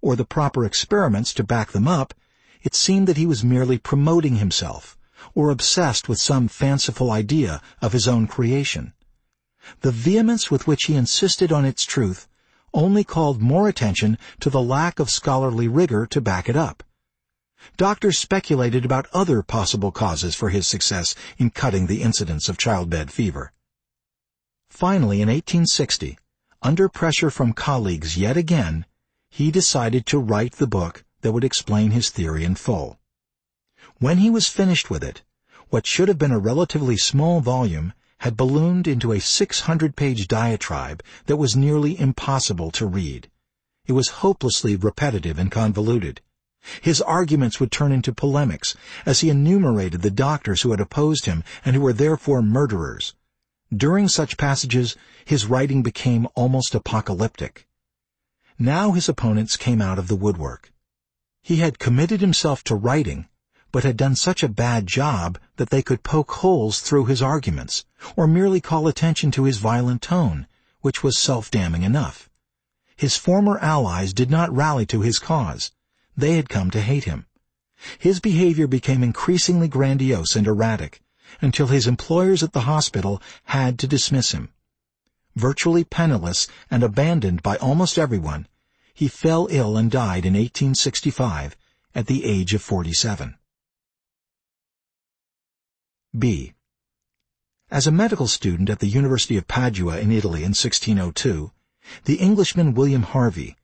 or the proper experiments to back them up, it seemed that he was merely promoting himself, or obsessed with some fanciful idea of his own creation. The vehemence with which he insisted on its truth only called more attention to the lack of scholarly rigor to back it up. Doctors speculated about other possible causes for his success in cutting the incidence of childbed fever. Finally, in 1860, under pressure from colleagues yet again, he decided to write the book that would explain his theory in full. When he was finished with it, what should have been a relatively small volume had ballooned into a 600-page diatribe that was nearly impossible to read. It was hopelessly repetitive and convoluted. His arguments would turn into polemics as he enumerated the doctors who had opposed him and who were therefore murderers. During such passages, his writing became almost apocalyptic. Now his opponents came out of the woodwork. He had committed himself to writing, but had done such a bad job that they could poke holes through his arguments, or merely call attention to his violent tone, which was self-damning enough. His former allies did not rally to his cause. They had come to hate him. His behavior became increasingly grandiose and erratic, until his employers at the hospital had to dismiss him. Virtually penniless and abandoned by almost everyone, he fell ill and died in 1865 at the age of 47. B. As a medical student at the University of Padua in Italy in 1602, the Englishman William Harvey,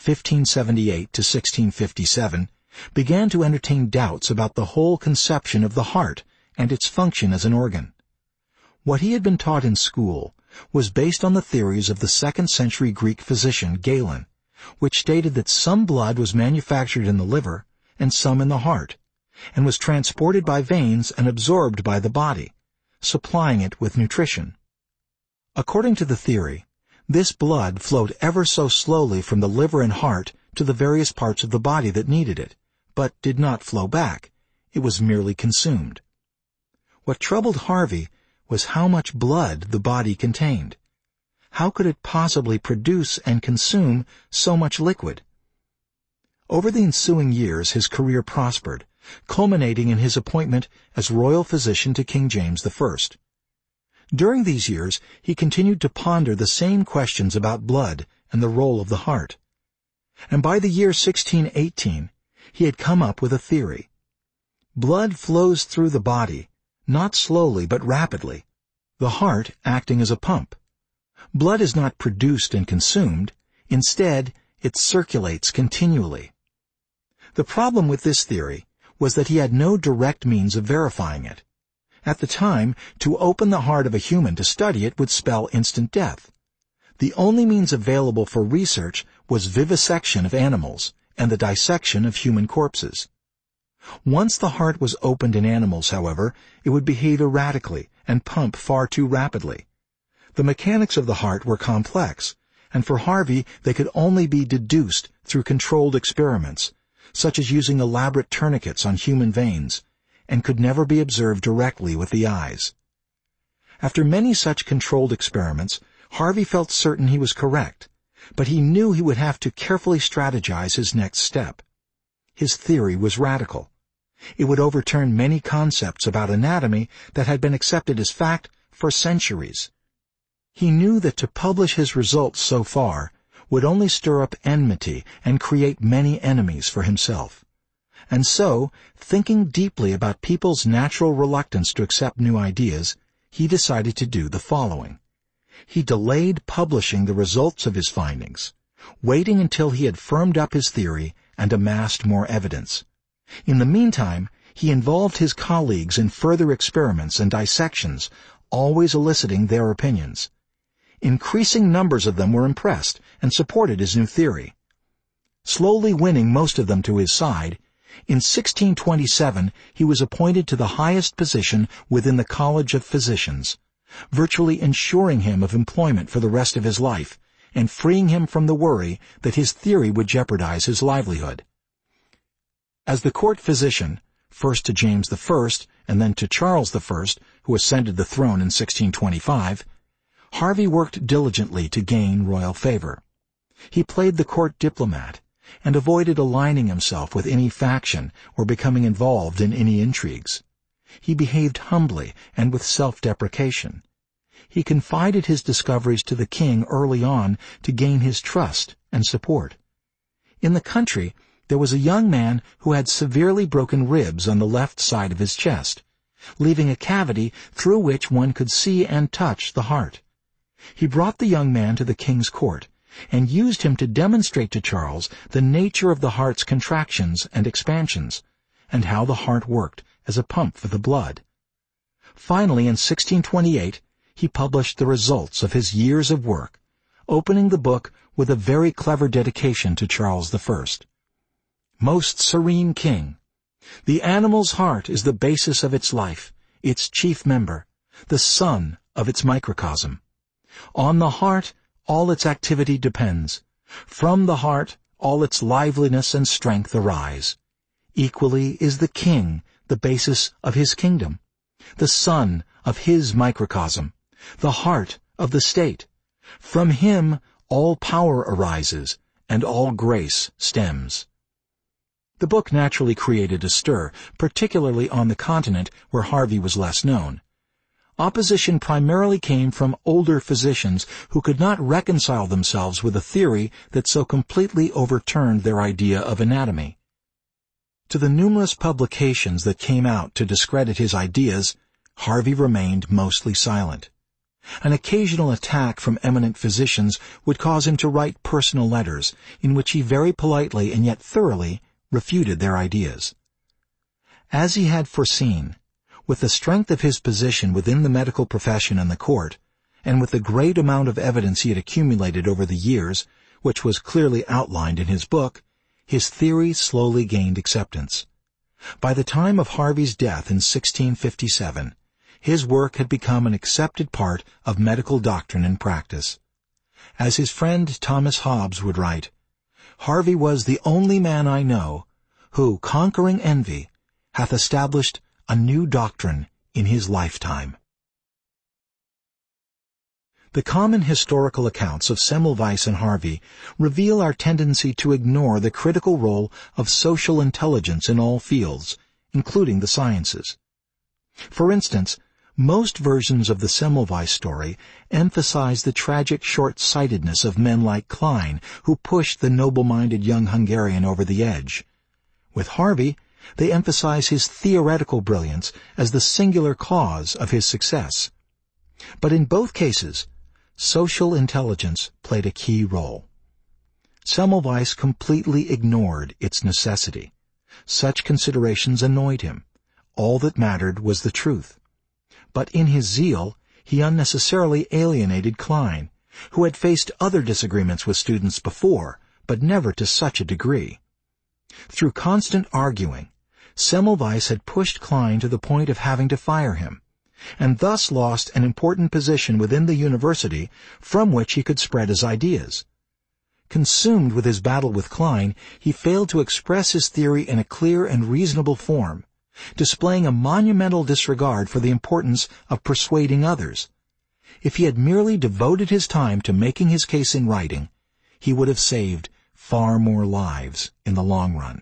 1578 to 1657, began to entertain doubts about the whole conception of the heart and its function as an organ. What he had been taught in school was based on the theories of the 2nd century Greek physician Galen, which stated that some blood was manufactured in the liver and some in the heart, and was transported by veins and absorbed by the body, supplying it with nutrition. According to the theory, this blood flowed ever so slowly from the liver and heart to the various parts of the body that needed it, but did not flow back. It was merely consumed. What troubled Harvey was how much blood the body contained. How could it possibly produce and consume so much liquid? Over the ensuing years his career prospered, culminating in his appointment as royal physician to King James I. During these years, he continued to ponder the same questions about blood and the role of the heart. And by the year 1618, he had come up with a theory. Blood flows through the body, not slowly but rapidly, the heart acting as a pump. Blood is not produced and consumed. Instead, it circulates continually. The problem with this theory was that he had no direct means of verifying it. At the time, to open the heart of a human to study it would spell instant death. The only means available for research was vivisection of animals and the dissection of human corpses. Once the heart was opened in animals, however, it would behave erratically and pump far too rapidly. The mechanics of the heart were complex, and for Harvey they could only be deduced through controlled experiments, such as using elaborate tourniquets on human veins, and could never be observed directly with the eyes. After many such controlled experiments, Harvey felt certain he was correct, but he knew he would have to carefully strategize his next step. His theory was radical. It would overturn many concepts about anatomy that had been accepted as fact for centuries. He knew that to publish his results so far would only stir up enmity and create many enemies for himself. And so, thinking deeply about people's natural reluctance to accept new ideas, he decided to do the following. He delayed publishing the results of his findings, waiting until he had firmed up his theory and amassed more evidence. In the meantime, he involved his colleagues in further experiments and dissections, always eliciting their opinions. Increasing numbers of them were impressed and supported his new theory. Slowly winning most of them to his side, in 1627 he was appointed to the highest position within the College of Physicians, virtually ensuring him of employment for the rest of his life and freeing him from the worry that his theory would jeopardize his livelihood. As the court physician, first to James I and then to Charles I, who ascended the throne in 1625, Harvey worked diligently to gain royal favor. He played the court diplomat and avoided aligning himself with any faction or becoming involved in any intrigues. He behaved humbly and with self-deprecation. He confided his discoveries to the king early on to gain his trust and support. In the country, there was a young man who had severely broken ribs on the left side of his chest, leaving a cavity through which one could see and touch the heart. He brought the young man to the king's court and used him to demonstrate to Charles the nature of the heart's contractions and expansions, and how the heart worked as a pump for the blood. Finally, in 1628, he published the results of his years of work, opening the book with a very clever dedication to Charles I. Most serene king, the animal's heart is the basis of its life, its chief member, the sun of its microcosm. On the heart, all its activity depends. From the heart, all its liveliness and strength arise. Equally is the king the basis of his kingdom, the sun of his microcosm, the heart of the state. From him all power arises, and all grace stems. The book naturally created a stir, particularly on the continent where Harvey was less known. Opposition primarily came from older physicians who could not reconcile themselves with a theory that so completely overturned their idea of anatomy. To the numerous publications that came out to discredit his ideas, Harvey remained mostly silent. An occasional attack from eminent physicians would cause him to write personal letters, in which he very politely and yet thoroughly refuted their ideas. As he had foreseen, with the strength of his position within the medical profession and the court, and with the great amount of evidence he had accumulated over the years, which was clearly outlined in his book, his theory slowly gained acceptance. By the time of Harvey's death in 1657, his work had become an accepted part of medical doctrine and practice. As his friend Thomas Hobbes would write, "Harvey was the only man I know who, conquering envy, hath established a new doctrine in his lifetime." The common historical accounts of Semmelweis and Harvey reveal our tendency to ignore the critical role of social intelligence in all fields, including the sciences. For instance, most versions of the Semmelweis story emphasize the tragic short-sightedness of men like Klein, who pushed the noble-minded young Hungarian over the edge. With Harvey, they emphasize his theoretical brilliance as the singular cause of his success. But in both cases, social intelligence played a key role. Semmelweis completely ignored its necessity. Such considerations annoyed him. All that mattered was the truth. But in his zeal, he unnecessarily alienated Klein, who had faced other disagreements with students before, but never to such a degree. Through constant arguing, Semmelweis had pushed Klein to the point of having to fire him, and thus lost an important position within the university from which he could spread his ideas. Consumed with his battle with Klein, he failed to express his theory in a clear and reasonable form, displaying a monumental disregard for the importance of persuading others. If he had merely devoted his time to making his case in writing, he would have saved far more lives in the long run.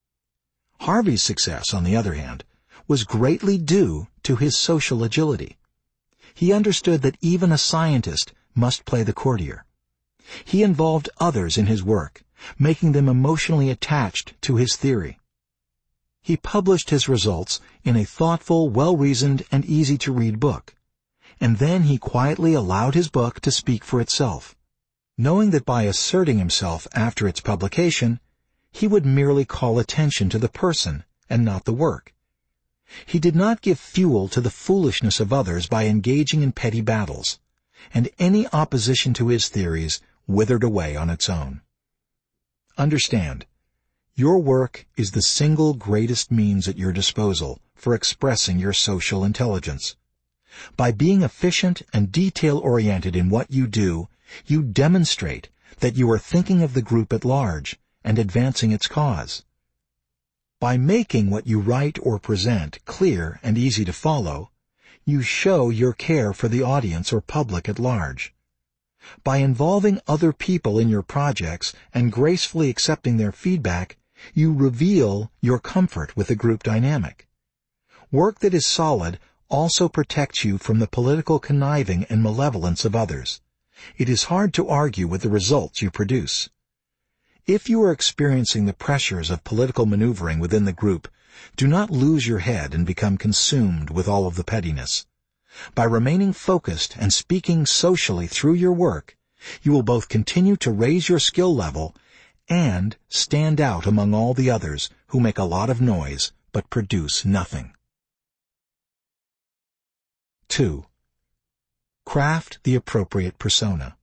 Harvey's success, on the other hand, was greatly due to his social agility. He understood that even a scientist must play the courtier. He involved others in his work, making them emotionally attached to his theory. He published his results in a thoughtful, well-reasoned, and easy-to-read book, and then he quietly allowed his book to speak for itself, knowing that by asserting himself after its publication, he would merely call attention to the person and not the work. He did not give fuel to the foolishness of others by engaging in petty battles, and any opposition to his theories withered away on its own. Understand, your work is the single greatest means at your disposal for expressing your social intelligence. By being efficient and detail-oriented in what you do, you demonstrate that you are thinking of the group at large and advancing its cause. By making what you write or present clear and easy to follow, you show your care for the audience or public at large. By involving other people in your projects and gracefully accepting their feedback, you reveal your comfort with the group dynamic. Work that is solid also protects you from the political conniving and malevolence of others. It is hard to argue with the results you produce. If you are experiencing the pressures of political maneuvering within the group, do not lose your head and become consumed with all of the pettiness. By remaining focused and speaking socially through your work, you will both continue to raise your skill level and stand out among all the others who make a lot of noise but produce nothing. 2. Craft the appropriate persona.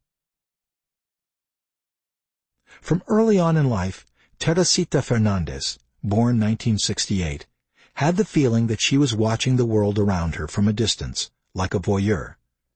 From early on in life, Teresita Fernandez, born 1968, had the feeling that she was watching the world around her from a distance, like a voyeur.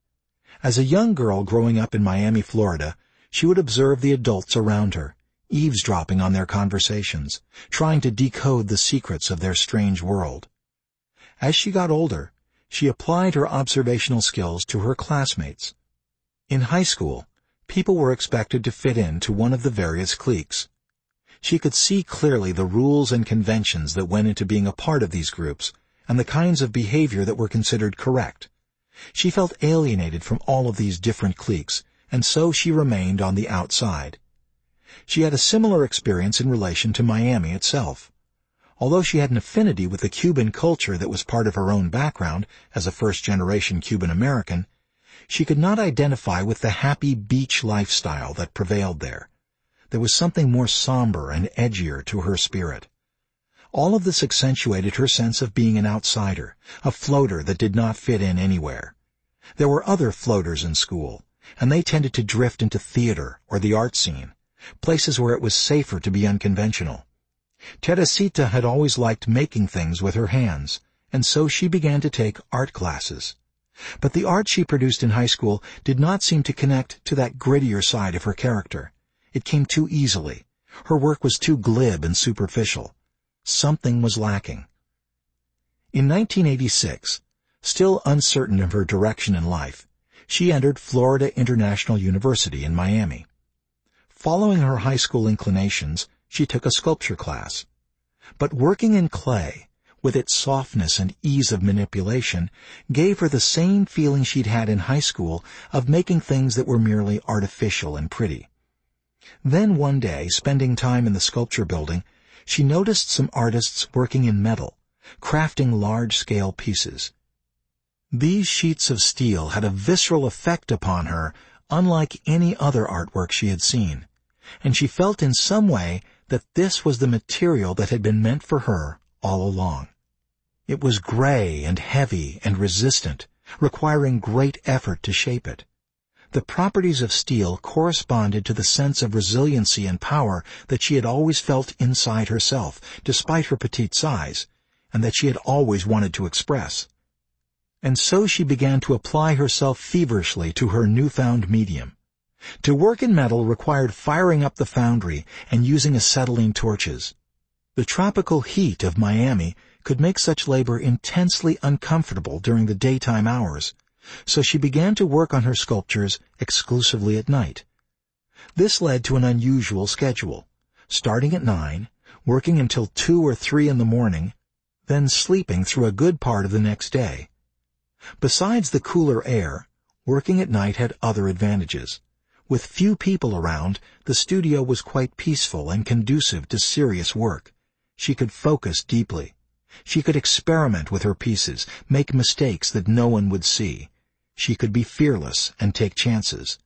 As a young girl growing up in Miami, Florida, she would observe the adults around her, eavesdropping on their conversations, trying to decode the secrets of their strange world. As she got older, she applied her observational skills to her classmates. In high school, people were expected to fit into one of the various cliques. She could see clearly the rules and conventions that went into being a part of these groups and the kinds of behavior that were considered correct. She felt alienated from all of these different cliques, and so she remained on the outside. She had a similar experience in relation to Miami itself. Although she had an affinity with the Cuban culture that was part of her own background as a first-generation Cuban American, she could not identify with the happy beach lifestyle that prevailed there. There was something more somber and edgier to her spirit. All of this accentuated her sense of being an outsider, a floater that did not fit in anywhere. There were other floaters in school, and they tended to drift into theater or the art scene, places where it was safer to be unconventional. Teresita had always liked making things with her hands, and so she began to take art classes. But the art she produced in high school did not seem to connect to that grittier side of her character. It came too easily. Her work was too glib and superficial. Something was lacking. In 1986, still uncertain of her direction in life, she entered Florida International University in Miami. Following her high school inclinations, she took a sculpture class. But working in clay, with its softness and ease of manipulation, gave her the same feeling she'd had in high school of making things that were merely artificial and pretty. Then one day, spending time in the sculpture building, she noticed some artists working in metal, crafting large-scale pieces. These sheets of steel had a visceral effect upon her, unlike any other artwork she had seen, and she felt in some way that this was the material that had been meant for her all along. It was gray and heavy and resistant, requiring great effort to shape it. The properties of steel corresponded to the sense of resiliency and power that she had always felt inside herself, despite her petite size, and that she had always wanted to express. And so she began to apply herself feverishly to her newfound medium. To work in metal required firing up the foundry and using acetylene torches. The tropical heat of Miami could make such labor intensely uncomfortable during the daytime hours, so she began to work on her sculptures exclusively at night. This led to an unusual schedule, starting at 9, working until 2 or 3 in the morning, then sleeping through a good part of the next day. Besides the cooler air, working at night had other advantages. With few people around, the studio was quite peaceful and conducive to serious work. She could focus deeply. She could experiment with her pieces, make mistakes that no one would see. She could be fearless and take chances.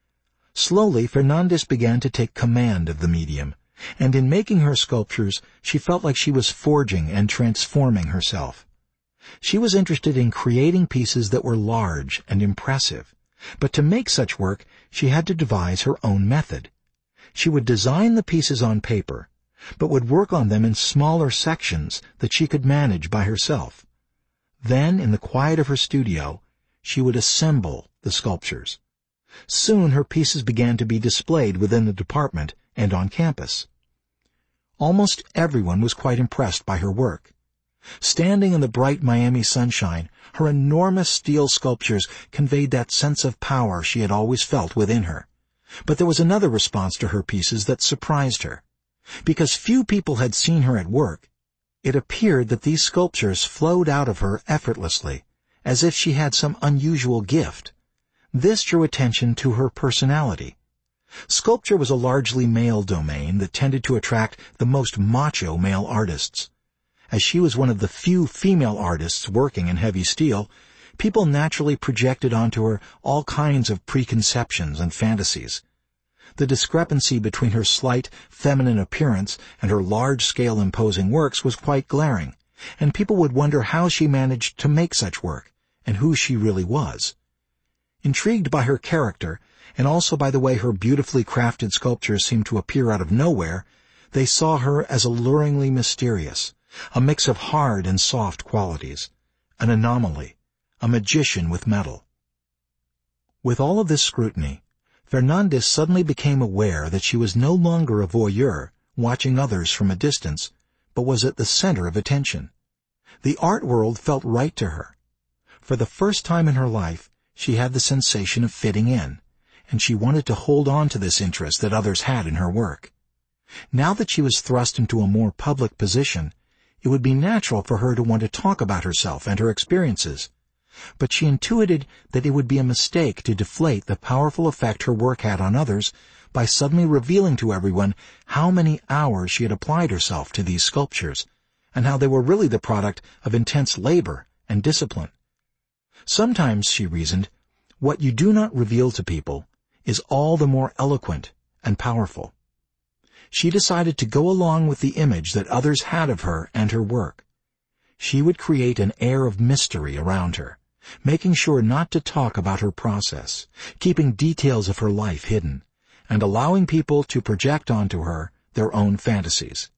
Slowly, Fernandez began to take command of the medium, and in making her sculptures, she felt like she was forging and transforming herself. She was interested in creating pieces that were large and impressive. But to make such work, she had to devise her own method. She would design the pieces on paper, but would work on them in smaller sections that she could manage by herself. Then, in the quiet of her studio, she would assemble the sculptures. Soon her pieces began to be displayed within the department and on campus. Almost everyone was quite impressed by her work. Standing in the bright Miami sunshine, her enormous steel sculptures conveyed that sense of power she had always felt within her. But there was another response to her pieces that surprised her. Because few people had seen her at work, it appeared that these sculptures flowed out of her effortlessly, as if she had some unusual gift. This drew attention to her personality. Sculpture was a largely male domain that tended to attract the most macho male artists. As she was one of the few female artists working in heavy steel, people naturally projected onto her all kinds of preconceptions and fantasies. The discrepancy between her slight, feminine appearance and her large-scale imposing works was quite glaring, and people would wonder how she managed to make such work, and who she really was. Intrigued by her character, and also by the way her beautifully crafted sculptures seemed to appear out of nowhere, they saw her as alluringly mysterious, a mix of hard and soft qualities, an anomaly, a magician with metal. With all of this scrutiny, Fernandez suddenly became aware that she was no longer a voyeur, watching others from a distance, but was at the center of attention. The art world felt right to her. For the first time in her life, she had the sensation of fitting in, and she wanted to hold on to this interest that others had in her work. Now that she was thrust into a more public position, it would be natural for her to want to talk about herself and her experiences. But she intuited that it would be a mistake to deflate the powerful effect her work had on others by suddenly revealing to everyone how many hours she had applied herself to these sculptures, and how they were really the product of intense labor and discipline. Sometimes, she reasoned, what you do not reveal to people is all the more eloquent and powerful. She decided to go along with the image that others had of her and her work. She would create an air of mystery around her, making sure not to talk about her process, keeping details of her life hidden, and allowing people to project onto her their own fantasies.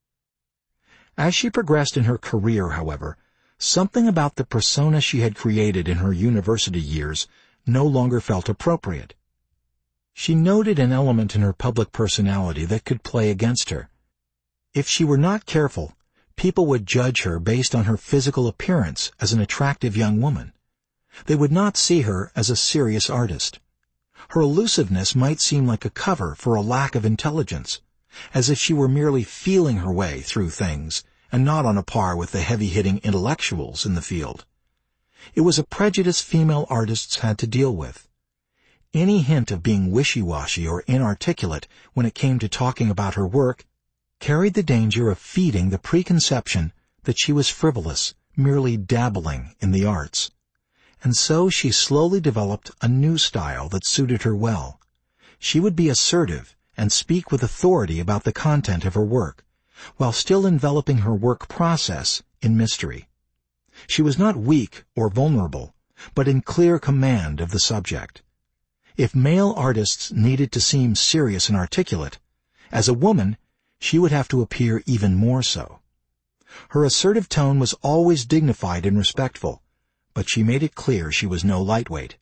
As she progressed in her career, however, something about the persona she had created in her university years no longer felt appropriate. She noted an element in her public personality that could play against her. If she were not careful, people would judge her based on her physical appearance as an attractive young woman. They would not see her as a serious artist. Her elusiveness might seem like a cover for a lack of intelligence, as if she were merely feeling her way through things and not on a par with the heavy-hitting intellectuals in the field. It was a prejudice female artists had to deal with. Any hint of being wishy-washy or inarticulate when it came to talking about her work carried the danger of feeding the preconception that she was frivolous, merely dabbling in the arts. And so she slowly developed a new style that suited her well. She would be assertive and speak with authority about the content of her work, while still enveloping her work process in mystery. She was not weak or vulnerable, but in clear command of the subject. If male artists needed to seem serious and articulate, as a woman, she would have to appear even more so. Her assertive tone was always dignified and respectful, but she made it clear she was no lightweight.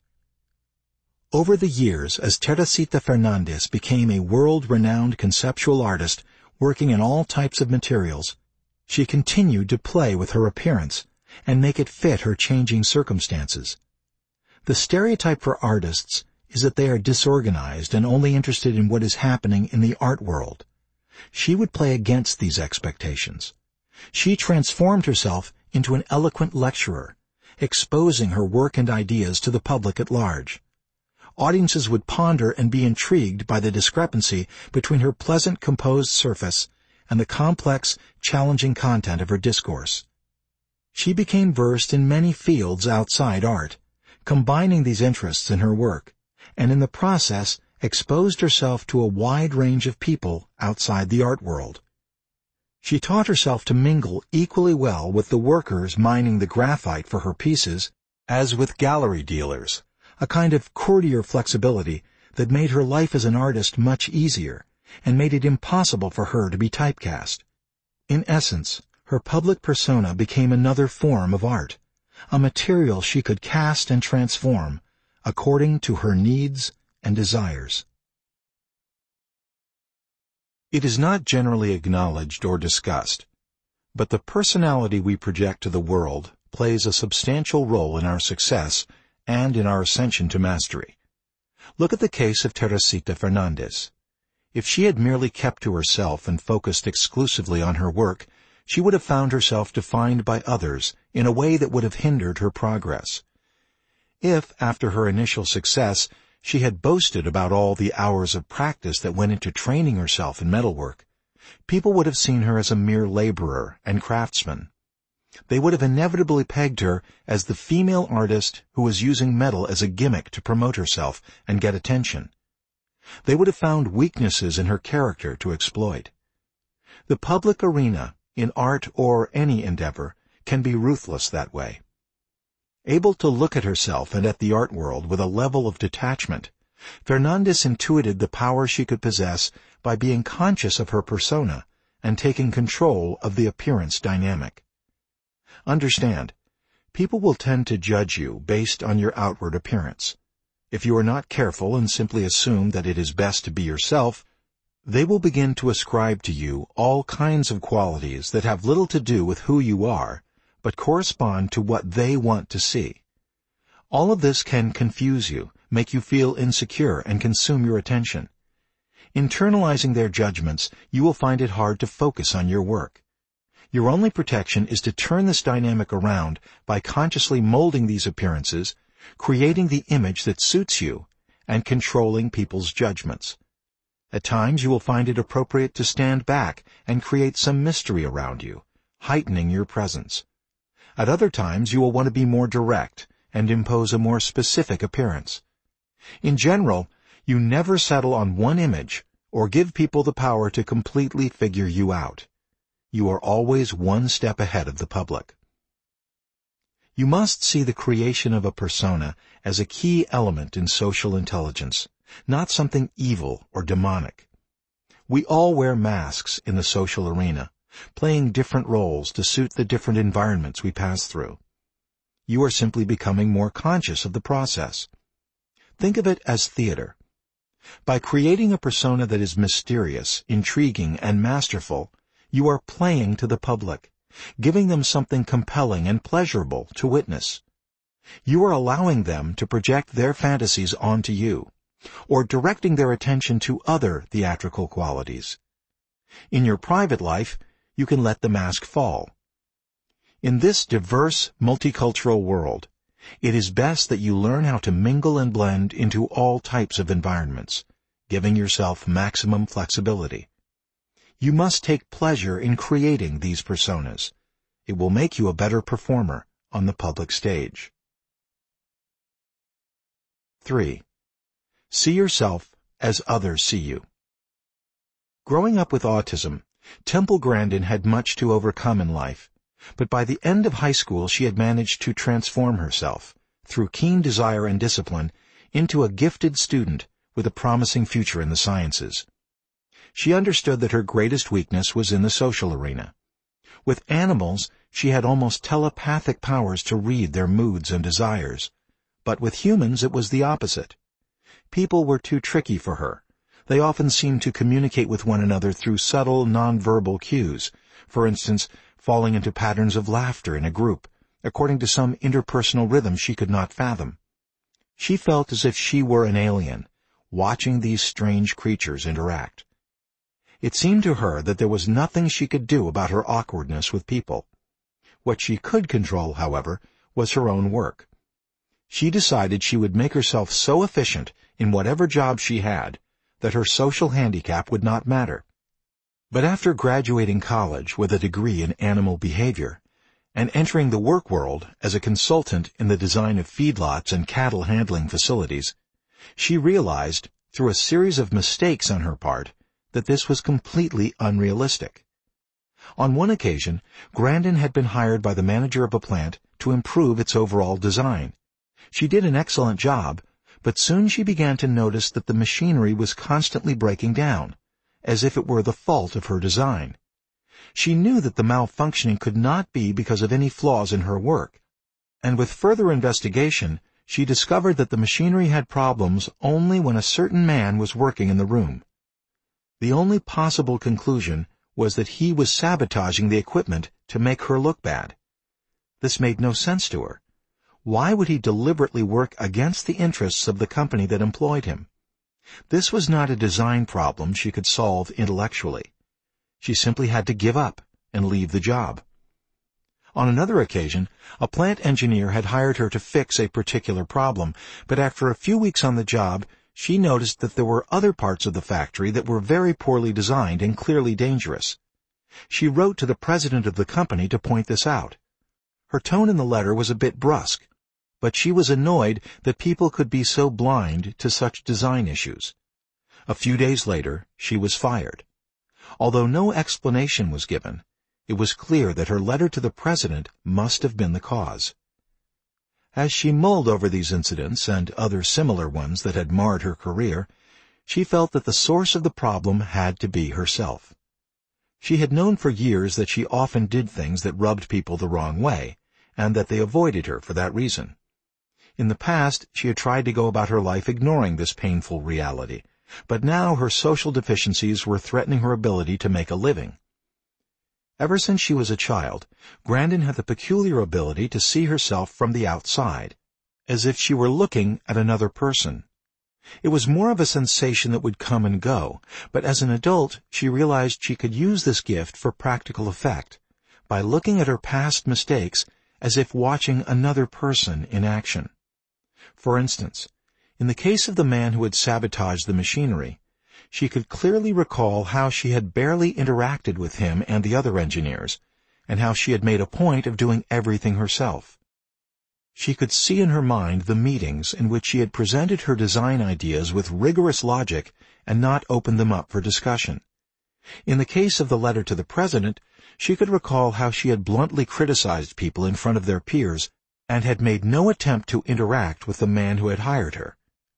Over the years, as Teresita Fernandez became a world-renowned conceptual artist working in all types of materials, she continued to play with her appearance and make it fit her changing circumstances. The stereotype for artists is that they are disorganized and only interested in what is happening in the art world. She would play against these expectations. She transformed herself into an eloquent lecturer, exposing her work and ideas to the public at large. Audiences would ponder and be intrigued by the discrepancy between her pleasant, composed surface and the complex, challenging content of her discourse. She became versed in many fields outside art, combining these interests in her work, and in the process exposed herself to a wide range of people outside the art world. She taught herself to mingle equally well with the workers mining the graphite for her pieces as with gallery dealers, a kind of courtier flexibility that made her life as an artist much easier and made it impossible for her to be typecast. In essence, her public persona became another form of art, a material she could cast and transform according to her needs and desires. It is not generally acknowledged or discussed, But the personality we project to the world plays a substantial role in our success and in our ascension to mastery. Look at the case of Teresita Fernandez. If she had merely kept to herself and focused exclusively on her work, she would have found herself defined by others in a way that would have hindered her progress. If, after her initial success, she had boasted about all the hours of practice that went into training herself in metalwork, people would have seen her as a mere laborer and craftsman. They would have inevitably pegged her as the female artist who was using metal as a gimmick to promote herself and get attention. They would have found weaknesses in her character to exploit. The public arena, in art or any endeavor, can be ruthless that way. Able to look at herself and at the art world with a level of detachment, Fernandez intuited the power she could possess by being conscious of her persona and taking control of the appearance dynamic. Understand, people will tend to judge you based on your outward appearance. If you are not careful and simply assume that it is best to be yourself, they will begin to ascribe to you all kinds of qualities that have little to do with who you are, but correspond to what they want to see. All of this can confuse you, make you feel insecure, and consume your attention. Internalizing their judgments, you will find it hard to focus on your work. Your only protection is to turn this dynamic around by consciously molding these appearances, creating the image that suits you, and controlling people's judgments. At times you will find it appropriate to stand back and create some mystery around you, heightening your presence. At other times you will want to be more direct and impose a more specific appearance. In general, you never settle on one image or give people the power to completely figure you out. You are always one step ahead of the public. You must see the creation of a persona as a key element in social intelligence, not something evil or demonic. We all wear masks in the social arena, playing different roles to suit the different environments we pass through. You are simply becoming more conscious of the process. Think of it as theater. By creating a persona that is mysterious, intriguing, and masterful, you are playing to the public, giving them something compelling and pleasurable to witness. You are allowing them to project their fantasies onto you, or directing their attention to other theatrical qualities. In your private life, you can let the mask fall. In this diverse, multicultural world, it is best that you learn how to mingle and blend into all types of environments, giving yourself maximum flexibility. You must take pleasure in creating these personas. It will make you a better performer on the public stage. 3. See yourself as others see you. Growing up with autism, Temple Grandin had much to overcome in life, but by the end of high school she had managed to transform herself, through keen desire and discipline, into a gifted student with a promising future in the sciences. She understood that her greatest weakness was in the social arena. With animals, she had almost telepathic powers to read their moods and desires, but with humans it was the opposite. People were too tricky for her. They often seemed to communicate with one another through subtle, nonverbal cues, for instance, falling into patterns of laughter in a group, according to some interpersonal rhythm she could not fathom. She felt as if she were an alien, watching these strange creatures interact. It seemed to her that there was nothing she could do about her awkwardness with people. What she could control, however, was her own work. She decided she would make herself so efficient in whatever job she had that her social handicap would not matter. But after graduating college with a degree in animal behavior and entering the work world as a consultant in the design of feedlots and cattle handling facilities, she realized, through a series of mistakes on her part, that this was completely unrealistic. On one occasion, Grandin had been hired by the manager of a plant to improve its overall design. She did an excellent job, but soon she began to notice that the machinery was constantly breaking down, as if it were the fault of her design. She knew that the malfunctioning could not be because of any flaws in her work, and with further investigation, she discovered that the machinery had problems only when a certain man was working in the room. The only possible conclusion was that he was sabotaging the equipment to make her look bad. This made no sense to her. Why would he deliberately work against the interests of the company that employed him? This was not a design problem she could solve intellectually. She simply had to give up and leave the job. On another occasion, a plant engineer had hired her to fix a particular problem, but after a few weeks on the job, she noticed that there were other parts of the factory that were very poorly designed and clearly dangerous. She wrote to the president of the company to point this out. Her tone in the letter was a bit brusque, but she was annoyed that people could be so blind to such design issues. A few days later, she was fired. Although no explanation was given, it was clear that her letter to the president must have been the cause. As she mulled over these incidents and other similar ones that had marred her career, she felt that the source of the problem had to be herself. She had known for years that she often did things that rubbed people the wrong way, and that they avoided her for that reason. In the past, she had tried to go about her life ignoring this painful reality, but now her social deficiencies were threatening her ability to make a living. Ever since she was a child, Grandin had the peculiar ability to see herself from the outside, as if she were looking at another person. It was more of a sensation that would come and go, but as an adult she realized she could use this gift for practical effect, by looking at her past mistakes as if watching another person in action. For instance, in the case of the man who had sabotaged the machinery, she could clearly recall how she had barely interacted with him and the other engineers, and how she had made a point of doing everything herself. She could see in her mind the meetings in which she had presented her design ideas with rigorous logic and not opened them up for discussion. In the case of the letter to the president, she could recall how she had bluntly criticized people in front of their peers and had made no attempt to interact with the man who had hired her.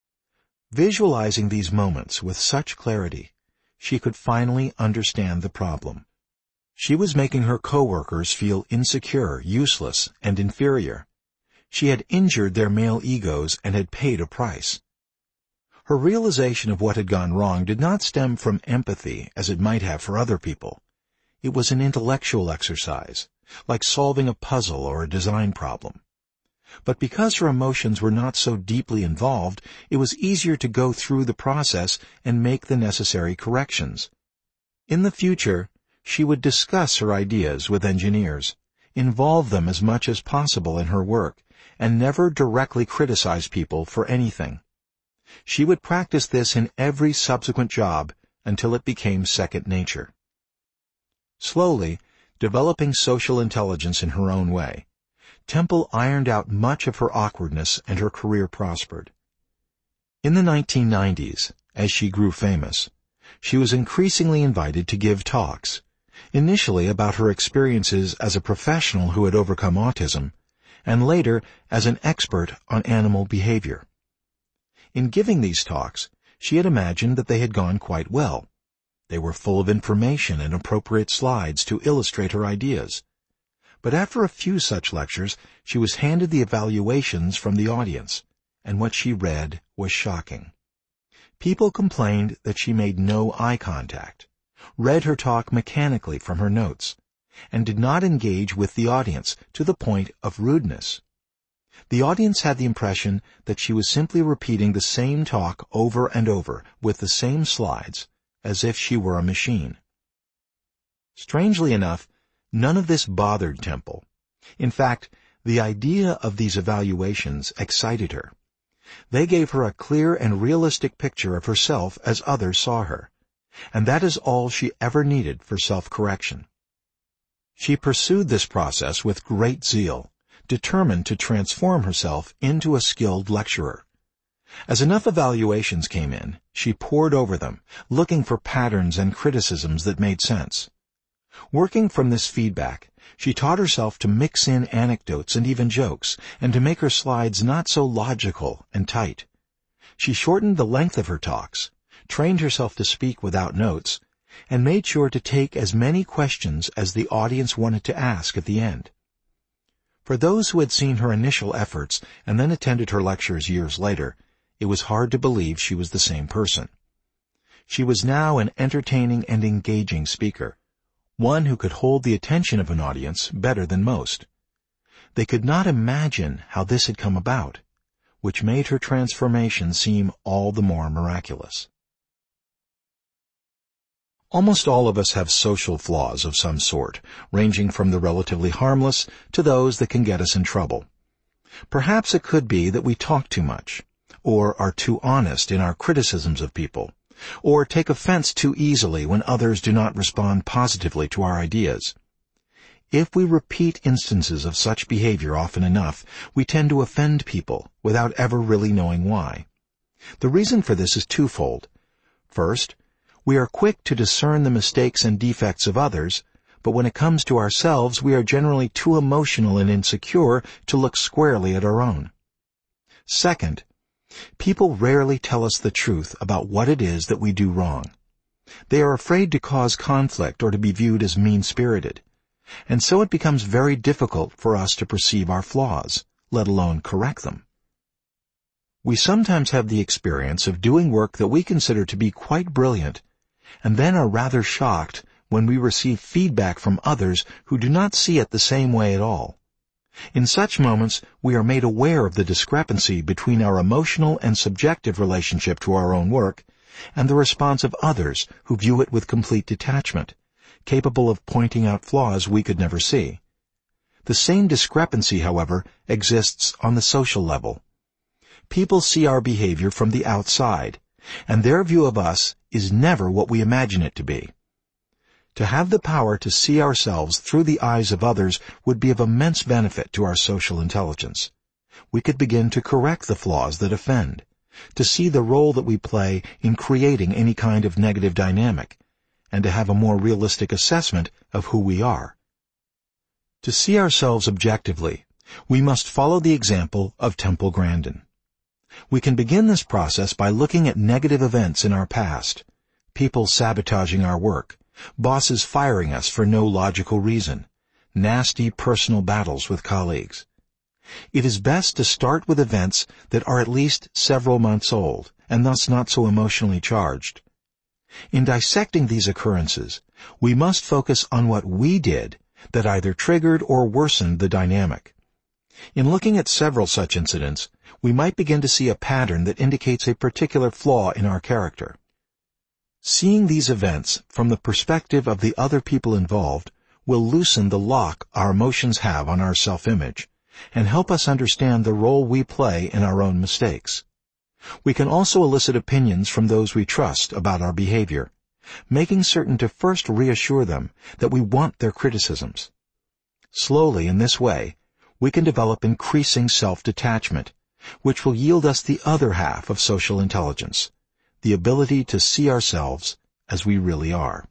Visualizing these moments with such clarity, she could finally understand the problem. She was making her coworkers feel insecure, useless, and inferior. She had injured their male egos and had paid a price. Her realization of what had gone wrong did not stem from empathy as it might have for other people. It was an intellectual exercise, like solving a puzzle or a design problem. But because her emotions were not so deeply involved, it was easier to go through the process and make the necessary corrections. In the future, she would discuss her ideas with engineers, involve them as much as possible in her work, and never directly criticize people for anything. She would practice this in every subsequent job until it became second nature. Slowly, developing social intelligence in her own way, Temple ironed out much of her awkwardness and her career prospered. In the 1990s, as she grew famous, she was increasingly invited to give talks, initially about her experiences as a professional who had overcome autism, and later as an expert on animal behavior. In giving these talks, she had imagined that they had gone quite well. They were full of information and appropriate slides to illustrate her ideas. But after a few such lectures, she was handed the evaluations from the audience, and what she read was shocking. People complained that she made no eye contact, read her talk mechanically from her notes, and did not engage with the audience to the point of rudeness. The audience had the impression that she was simply repeating the same talk over and over with the same slides, as if she were a machine. Strangely enough, none of this bothered Temple. In fact, the idea of these evaluations excited her. They gave her a clear and realistic picture of herself as others saw her, and that is all she ever needed for self-correction. She pursued this process with great zeal, determined to transform herself into a skilled lecturer. As enough evaluations came in, she pored over them, looking for patterns and criticisms that made sense. Working from this feedback, she taught herself to mix in anecdotes and even jokes, and to make her slides not so logical and tight. She shortened the length of her talks, trained herself to speak without notes, and made sure to take as many questions as the audience wanted to ask at the end. For those who had seen her initial efforts and then attended her lectures years later, it was hard to believe she was the same person. She was now an entertaining and engaging speaker, one who could hold the attention of an audience better than most. They could not imagine how this had come about, which made her transformation seem all the more miraculous. Almost all of us have social flaws of some sort, ranging from the relatively harmless to those that can get us in trouble. Perhaps it could be that we talk too much, or are too honest in our criticisms of people, or take offense too easily when others do not respond positively to our ideas. If we repeat instances of such behavior often enough, we tend to offend people without ever really knowing why. The reason for this is twofold. First, we are quick to discern the mistakes and defects of others, but when it comes to ourselves, we are generally too emotional and insecure to look squarely at our own. Second, people rarely tell us the truth about what it is that we do wrong. They are afraid to cause conflict or to be viewed as mean-spirited, and so it becomes very difficult for us to perceive our flaws, let alone correct them. We sometimes have the experience of doing work that we consider to be quite brilliant, and then are rather shocked when we receive feedback from others who do not see it the same way at all. In such moments, we are made aware of the discrepancy between our emotional and subjective relationship to our own work and the response of others who view it with complete detachment, capable of pointing out flaws we could never see. The same discrepancy, however, exists on the social level. People see our behavior from the outside, and their view of us is never what we imagine it to be. To have the power to see ourselves through the eyes of others would be of immense benefit to our social intelligence. We could begin to correct the flaws that offend, to see the role that we play in creating any kind of negative dynamic, and to have a more realistic assessment of who we are. To see ourselves objectively, we must follow the example of Temple Grandin. We can begin this process by looking at negative events in our past, people sabotaging our work, bosses firing us for no logical reason, nasty personal battles with colleagues. It is best to start with events that are at least several months old, and thus not so emotionally charged. In dissecting these occurrences, we must focus on what we did that either triggered or worsened the dynamic. In looking at several such incidents, we might begin to see a pattern that indicates a particular flaw in our character. Seeing these events from the perspective of the other people involved will loosen the lock our emotions have on our self-image and help us understand the role we play in our own mistakes. We can also elicit opinions from those we trust about our behavior, making certain to first reassure them that we want their criticisms. Slowly, in this way, we can develop increasing self-detachment, which will yield us the other half of social intelligence, the ability to see ourselves as we really are.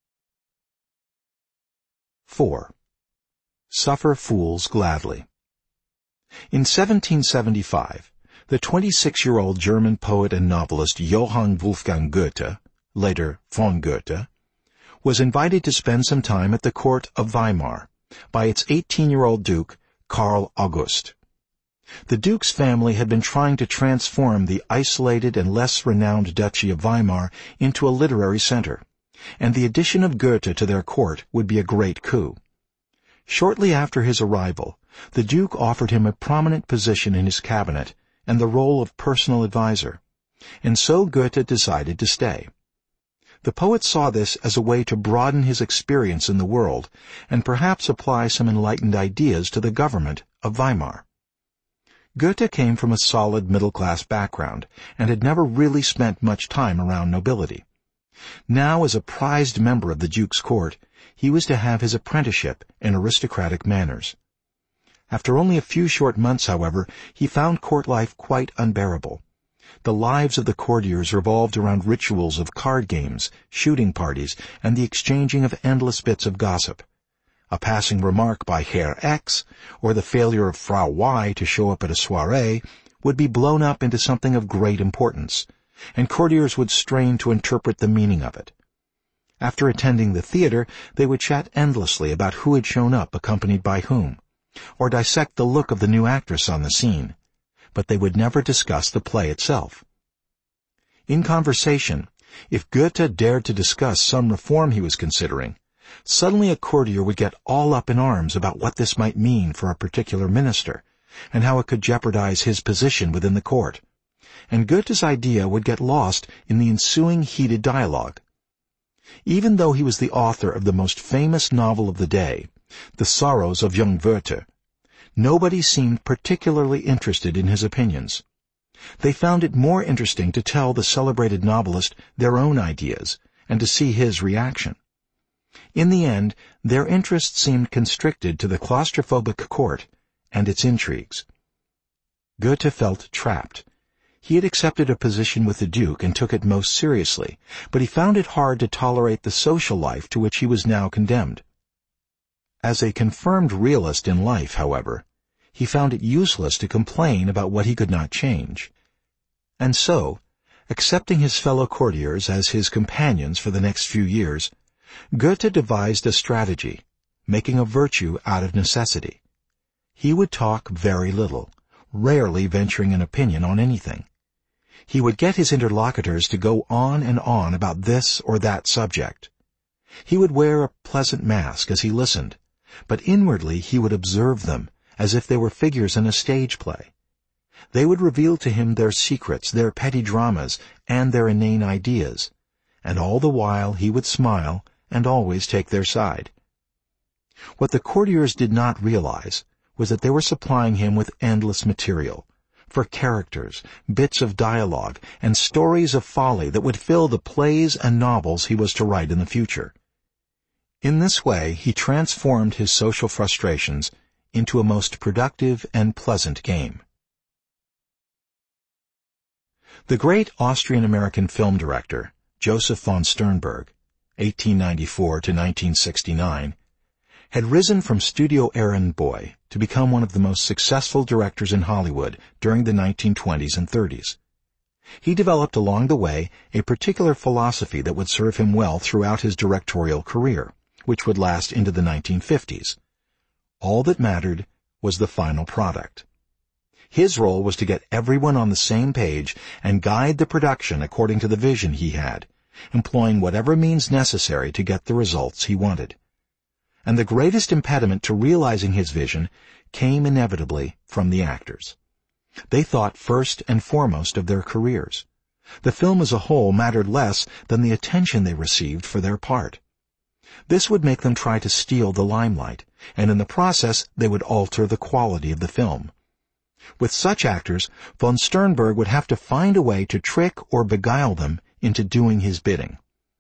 4. Suffer fools gladly. In 1775, the 26-year-old German poet and novelist Johann Wolfgang Goethe, later von Goethe, was invited to spend some time at the court of Weimar by its 18-year-old duke, Karl August. The duke's family had been trying to transform the isolated and less renowned duchy of Weimar into a literary center, and the addition of Goethe to their court would be a great coup. Shortly after his arrival, the duke offered him a prominent position in his cabinet and the role of personal advisor, and so Goethe decided to stay. The poet saw this as a way to broaden his experience in the world and perhaps apply some enlightened ideas to the government of Weimar. Goethe came from a solid middle-class background and had never really spent much time around nobility. Now, as a prized member of the Duke's court, he was to have his apprenticeship in aristocratic manners. After only a few short months, however, he found court life quite unbearable. The lives of the courtiers revolved around rituals of card games, shooting parties, and the exchanging of endless bits of gossip. A passing remark by Herr X, or the failure of Frau Y to show up at a soirée, would be blown up into something of great importance, and courtiers would strain to interpret the meaning of it. After attending the theater, they would chat endlessly about who had shown up accompanied by whom, or dissect the look of the new actress on the scene, but they would never discuss the play itself. In conversation, if Goethe dared to discuss some reform he was considering, Suddenly a courtier would get all up in arms about what this might mean for a particular minister, and how it could jeopardize his position within the court. And Goethe's idea would get lost in the ensuing heated dialogue. Even though he was the author of the most famous novel of the day, The Sorrows of Young Werther, nobody seemed particularly interested in his opinions. They found it more interesting to tell the celebrated novelist their own ideas and to see his reaction. In the end, their interest seemed constricted to the claustrophobic court and its intrigues. Goethe felt trapped. He had accepted a position with the Duke and took it most seriously, but he found it hard to tolerate the social life to which he was now condemned. As a confirmed realist in life, however, he found it useless to complain about what he could not change. And so, accepting his fellow courtiers as his companions for the next few years, Goethe devised a strategy, making a virtue out of necessity. He would talk very little, rarely venturing an opinion on anything. He would get his interlocutors to go on and on about this or that subject. He would wear a pleasant mask as he listened, but inwardly he would observe them as if they were figures in a stage play. They would reveal to him their secrets, their petty dramas, and their inane ideas, and all the while he would smile and always take their side. What the courtiers did not realize was that they were supplying him with endless material, for characters, bits of dialogue, and stories of folly that would fill the plays and novels he was to write in the future. In this way, he transformed his social frustrations into a most productive and pleasant game. The great Austrian-American film director, Joseph von Sternberg, 1894 to 1969, had risen from studio errand boy to become one of the most successful directors in Hollywood during the 1920s and 30s. He developed along the way a particular philosophy that would serve him well throughout his directorial career, which would last into the 1950s. All that mattered was the final product. His role was to get everyone on the same page and guide the production according to the vision he had, employing whatever means necessary to get the results he wanted. And the greatest impediment to realizing his vision came inevitably from the actors. They thought first and foremost of their careers. The film as a whole mattered less than the attention they received for their part. This would make them try to steal the limelight, and in the process they would alter the quality of the film. With such actors, von Sternberg would have to find a way to trick or beguile them into doing his bidding.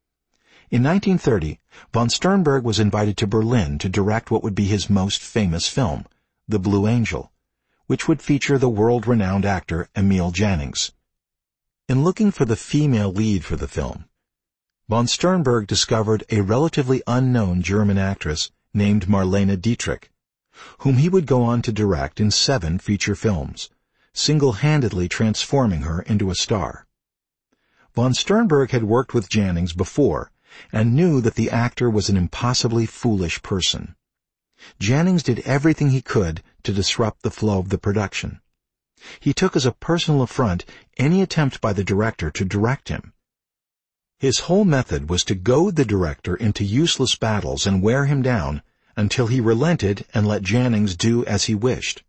In 1930, von Sternberg was invited to Berlin to direct what would be his most famous film, The Blue Angel, which would feature the world-renowned actor Emil Jannings. In looking for the female lead for the film, von Sternberg discovered a relatively unknown German actress named Marlene Dietrich, whom he would go on to direct in 7 feature films, single-handedly transforming her into a star. Von Sternberg had worked with Jannings before and knew that the actor was an impossibly foolish person. Jannings did everything he could to disrupt the flow of the production. He took as a personal affront any attempt by the director to direct him. His whole method was to goad the director into useless battles and wear him down until he relented and let Jannings do as he wished.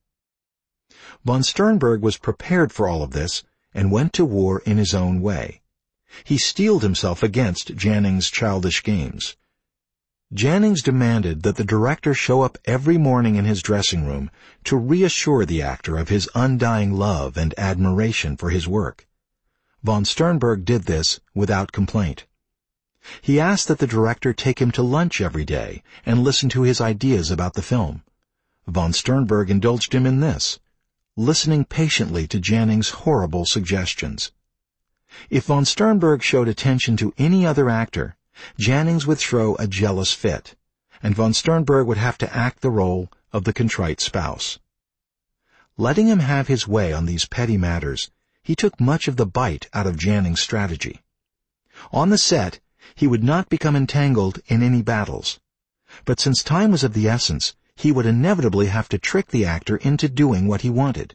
Von Sternberg was prepared for all of this and went to war in his own way. He steeled himself against Jannings' childish games. Jannings demanded that the director show up every morning in his dressing room to reassure the actor of his undying love and admiration for his work. Von Sternberg did this without complaint. He asked that the director take him to lunch every day and listen to his ideas about the film. Von Sternberg indulged him in this, listening patiently to Jannings' horrible suggestions. If von Sternberg showed attention to any other actor, Jannings would throw a jealous fit, and von Sternberg would have to act the role of the contrite spouse. Letting him have his way on these petty matters, he took much of the bite out of Jannings' strategy. On the set, he would not become entangled in any battles, but since time was of the essence, he would inevitably have to trick the actor into doing what he wanted.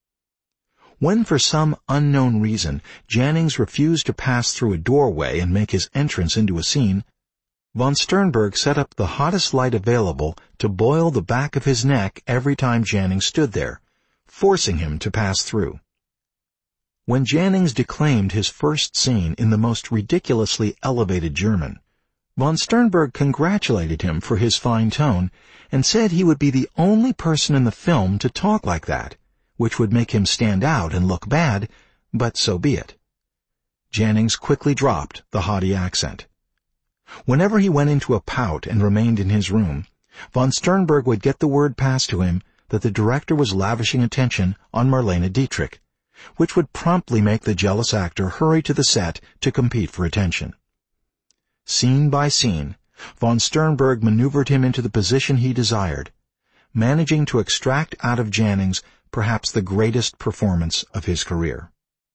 When for some unknown reason Jannings refused to pass through a doorway and make his entrance into a scene, Von Sternberg set up the hottest light available to boil the back of his neck every time Jannings stood there, forcing him to pass through. When Jannings declaimed his first scene in the most ridiculously elevated German, von Sternberg congratulated him for his fine tone and said he would be the only person in the film to talk like that, which would make him stand out and look bad, but so be it. Jannings quickly dropped the haughty accent. Whenever he went into a pout and remained in his room, von Sternberg would get the word passed to him that the director was lavishing attention on Marlene Dietrich, which would promptly make the jealous actor hurry to the set to compete for attention. Scene by scene, von Sternberg maneuvered him into the position he desired, managing to extract out of Jannings perhaps the greatest performance of his career.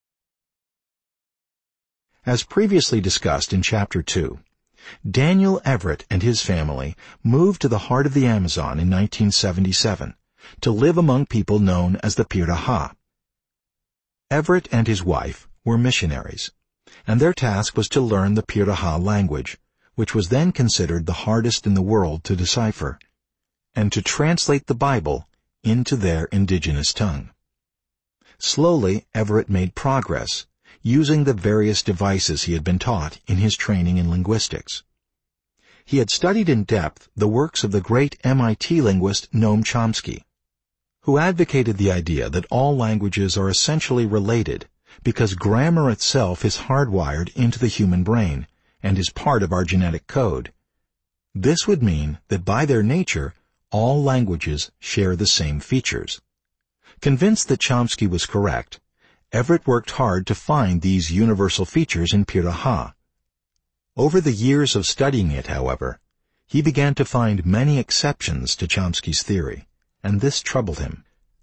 As previously discussed in Chapter 2, Daniel Everett and his family moved to the heart of the Amazon in 1977 to live among people known as the Piraha. Everett and his wife were missionaries, and their task was to learn the Piraha language, which was then considered the hardest in the world to decipher, and to translate the Bible into their indigenous tongue. Slowly, Everett made progress, using the various devices he had been taught in his training in linguistics. He had studied in depth the works of the great MIT linguist Noam Chomsky, who advocated the idea that all languages are essentially related because grammar itself is hardwired into the human brain and is part of our genetic code. This would mean that by their nature, all languages share the same features. Convinced that Chomsky was correct, Everett worked hard to find these universal features in Piraha. Over the years of studying it, however, he began to find many exceptions to Chomsky's theory, and this troubled him.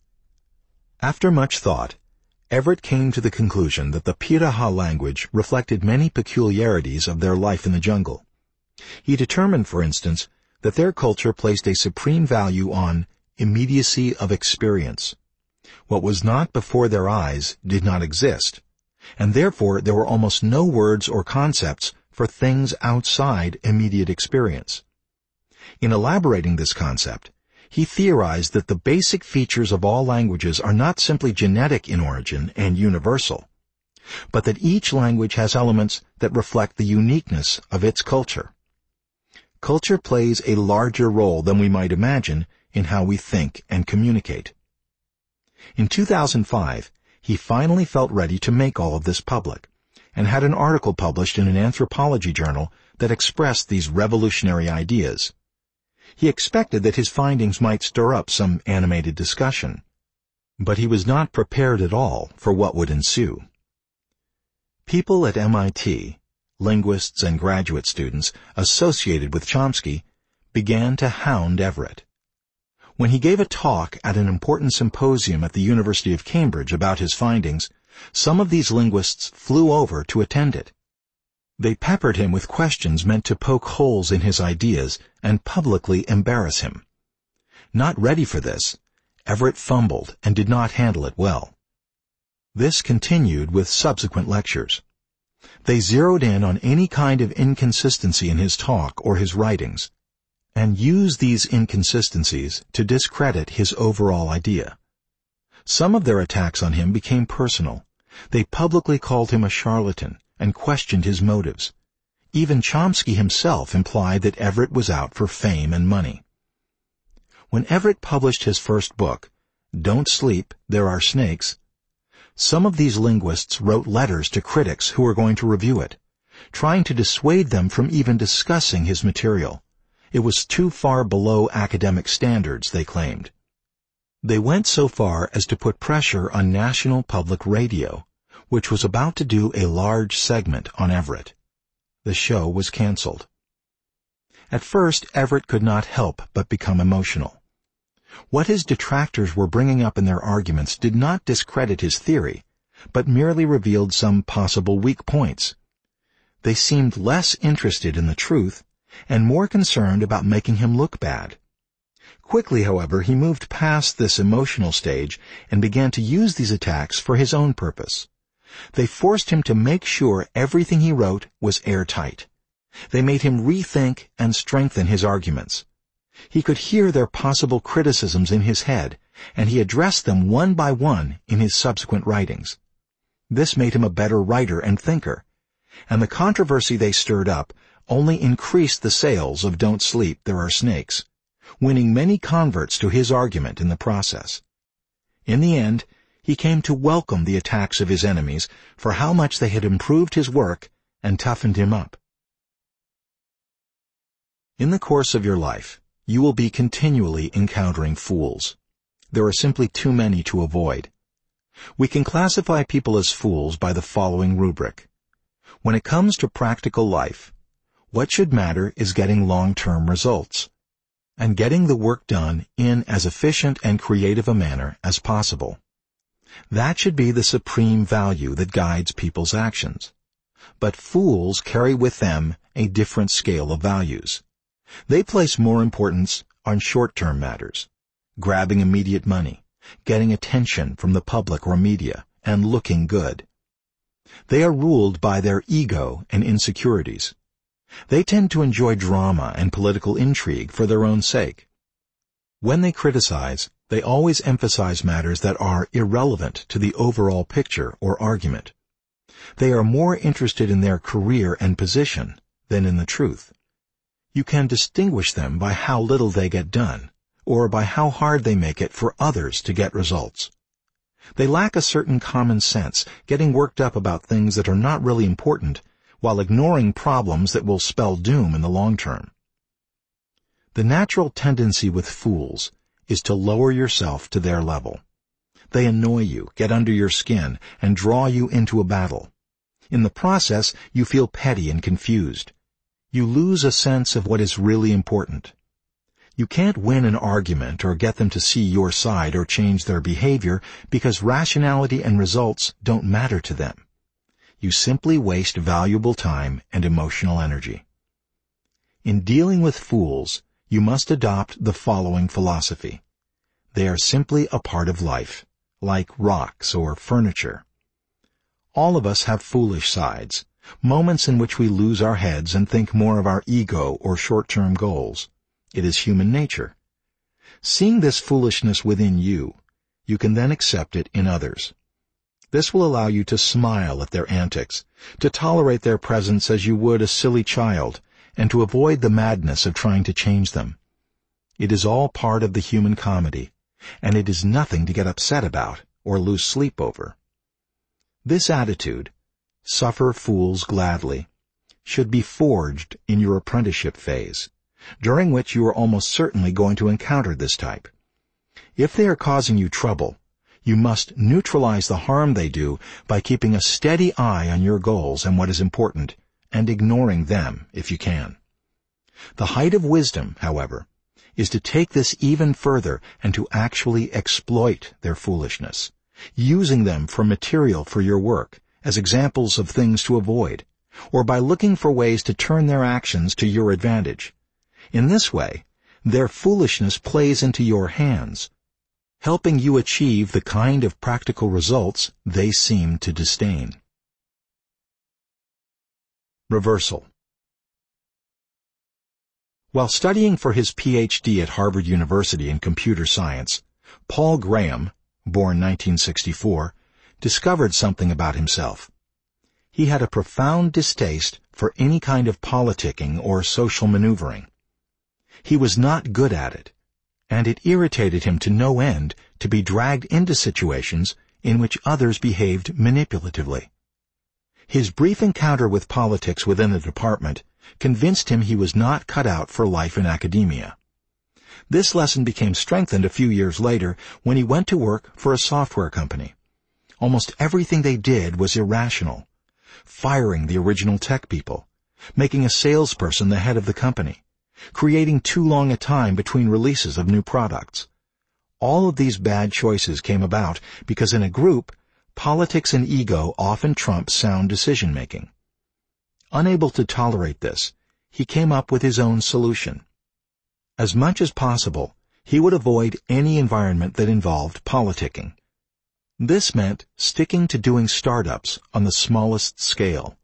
After much thought, Everett came to the conclusion that the Piraha language reflected many peculiarities of their life in the jungle. He determined, for instance, that their culture placed a supreme value on immediacy of experience. What was not before their eyes did not exist, and therefore there were almost no words or concepts for things outside immediate experience. In elaborating this concept, he theorized that the basic features of all languages are not simply genetic in origin and universal, but that each language has elements that reflect the uniqueness of its culture. Culture plays a larger role than we might imagine in how we think and communicate. In 2005, he finally felt ready to make all of this public, and had an article published in an anthropology journal that expressed these revolutionary ideas. He expected that his findings might stir up some animated discussion, but he was not prepared at all for what would ensue. People at MIT, linguists and graduate students associated with Chomsky, began to hound Everett. When he gave a talk at an important symposium at the University of Cambridge about his findings, some of these linguists flew over to attend it. They peppered him with questions meant to poke holes in his ideas and publicly embarrass him. Not ready for this, Everett fumbled and did not handle it well. This continued with subsequent lectures. They zeroed in on any kind of inconsistency in his talk or his writings, and used these inconsistencies to discredit his overall idea. Some of their attacks on him became personal. They publicly called him a charlatan and questioned his motives. Even Chomsky himself implied that Everett was out for fame and money. When Everett published his first book, Don't Sleep, There Are Snakes, some of these linguists wrote letters to critics who were going to review it, trying to dissuade them from even discussing his material. It was too far below academic standards, they claimed. They went so far as to put pressure on National Public Radio, which was about to do a large segment on Everett. The show was canceled. At first, Everett could not help but become emotional. What his detractors were bringing up in their arguments did not discredit his theory, but merely revealed some possible weak points. They seemed less interested in the truth and more concerned about making him look bad. Quickly, however, he moved past this emotional stage and began to use these attacks for his own purpose. They forced him to make sure everything he wrote was airtight. They made him rethink and strengthen his arguments. He could hear their possible criticisms in his head, and he addressed them one by one in his subsequent writings. This made him a better writer and thinker, and the controversy they stirred up only increased the sales of Don't Sleep, There Are Snakes, winning many converts to his argument in the process. In the end, he came to welcome the attacks of his enemies for how much they had improved his work and toughened him up. In the course of your life, you will be continually encountering fools. There are simply too many to avoid. We can classify people as fools by the following rubric. When it comes to practical life, what should matter is getting long-term results, and getting the work done in as efficient and creative a manner as possible. That should be the supreme value that guides people's actions. But fools carry with them a different scale of values. They place more importance on short-term matters, grabbing immediate money, getting attention from the public or media, and looking good. They are ruled by their ego and insecurities. They tend to enjoy drama and political intrigue for their own sake. When they criticize, they always emphasize matters that are irrelevant to the overall picture or argument. They are more interested in their career and position than in the truth. You can distinguish them by how little they get done, or by how hard they make it for others to get results. They lack a certain common sense, getting worked up about things that are not really important, while ignoring problems that will spell doom in the long term. The natural tendency with fools is to lower yourself to their level. They annoy you, get under your skin, and draw you into a battle. In the process, you feel petty and confused. You lose a sense of what is really important. You can't win an argument or get them to see your side or change their behavior because rationality and results don't matter to them. You simply waste valuable time and emotional energy. In dealing with fools, you must adopt the following philosophy. They are simply a part of life, like rocks or furniture. All of us have foolish sides, moments in which we lose our heads and think more of our ego or short-term goals. It is human nature. Seeing this foolishness within you, you can then accept it in others. This will allow you to smile at their antics, to tolerate their presence as you would a silly child, and to avoid the madness of trying to change them. It is all part of the human comedy, and it is nothing to get upset about or lose sleep over. This attitude, suffer fools gladly, should be forged in your apprenticeship phase, during which you are almost certainly going to encounter this type. If they are causing you trouble, you must neutralize the harm they do by keeping a steady eye on your goals and what is important, and ignoring them if you can. The height of wisdom, however, is to take this even further and to actually exploit their foolishness, using them for material for your work, as examples of things to avoid, or by looking for ways to turn their actions to your advantage. In this way, their foolishness plays into your hands, helping you achieve the kind of practical results they seem to disdain. Reversal. While studying for his Ph.D. at Harvard University in computer science, Paul Graham, born 1964, discovered something about himself. He had a profound distaste for any kind of politicking or social maneuvering. He was not good at it, and it irritated him to no end to be dragged into situations in which others behaved manipulatively. His brief encounter with politics within the department convinced him he was not cut out for life in academia. This lesson became strengthened a few years later when he went to work for a software company. Almost everything they did was irrational, firing the original tech people, making a salesperson the head of the company, creating too long a time between releases of new products. All of these bad choices came about because in a group, politics and ego often trump sound decision-making. Unable to tolerate this, he came up with his own solution. As much as possible, he would avoid any environment that involved politicking. This meant sticking to doing startups on the smallest scale,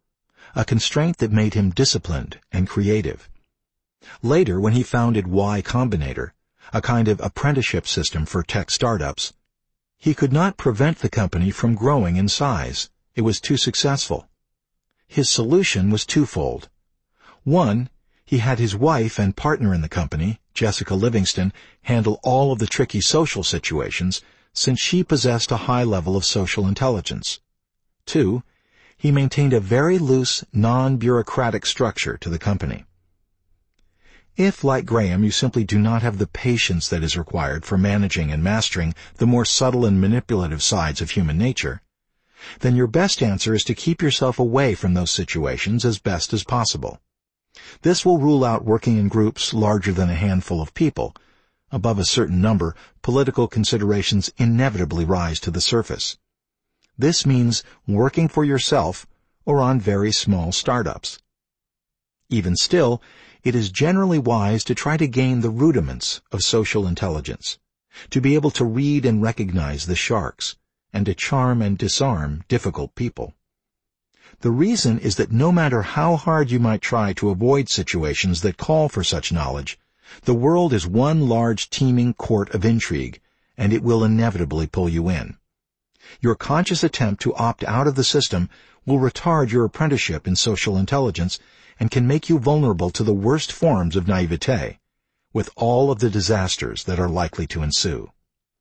a constraint that made him disciplined and creative. Later, when he founded Y Combinator, a kind of apprenticeship system for tech startups, he could not prevent the company from growing in size. It was too successful. His solution was twofold. One, he had his wife and partner in the company, Jessica Livingston, handle all of the tricky social situations, since she possessed a high level of social intelligence. Two, he maintained a very loose, non-bureaucratic structure to the company. If, like Graham, you simply do not have the patience that is required for managing and mastering the more subtle and manipulative sides of human nature, then your best answer is to keep yourself away from those situations as best as possible. This will rule out working in groups larger than a handful of people. Above a certain number, political considerations inevitably rise to the surface. This means working for yourself or on very small startups. Even still, it is generally wise to try to gain the rudiments of social intelligence, to be able to read and recognize the sharks, and to charm and disarm difficult people. The reason is that no matter how hard you might try to avoid situations that call for such knowledge, the world is one large teeming court of intrigue, and it will inevitably pull you in. Your conscious attempt to opt out of the system will retard your apprenticeship in social intelligence and can make you vulnerable to the worst forms of naivete, with all of the disasters that are likely to ensue.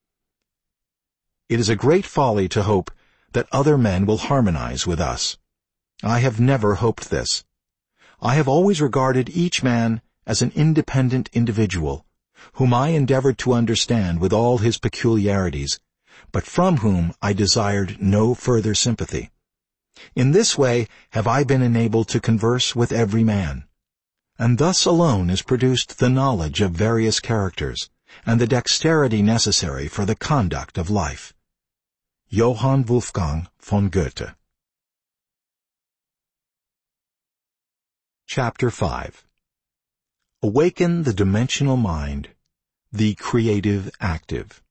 It is a great folly to hope that other men will harmonize with us. I have never hoped this. I have always regarded each man as an independent individual, whom I endeavored to understand with all his peculiarities, but from whom I desired no further sympathy. In this way have I been enabled to converse with every man, and thus alone is produced the knowledge of various characters, and the dexterity necessary for the conduct of life. Johann Wolfgang von Goethe. Chapter 5. Awaken the Dimensional Mind, the Creative Active.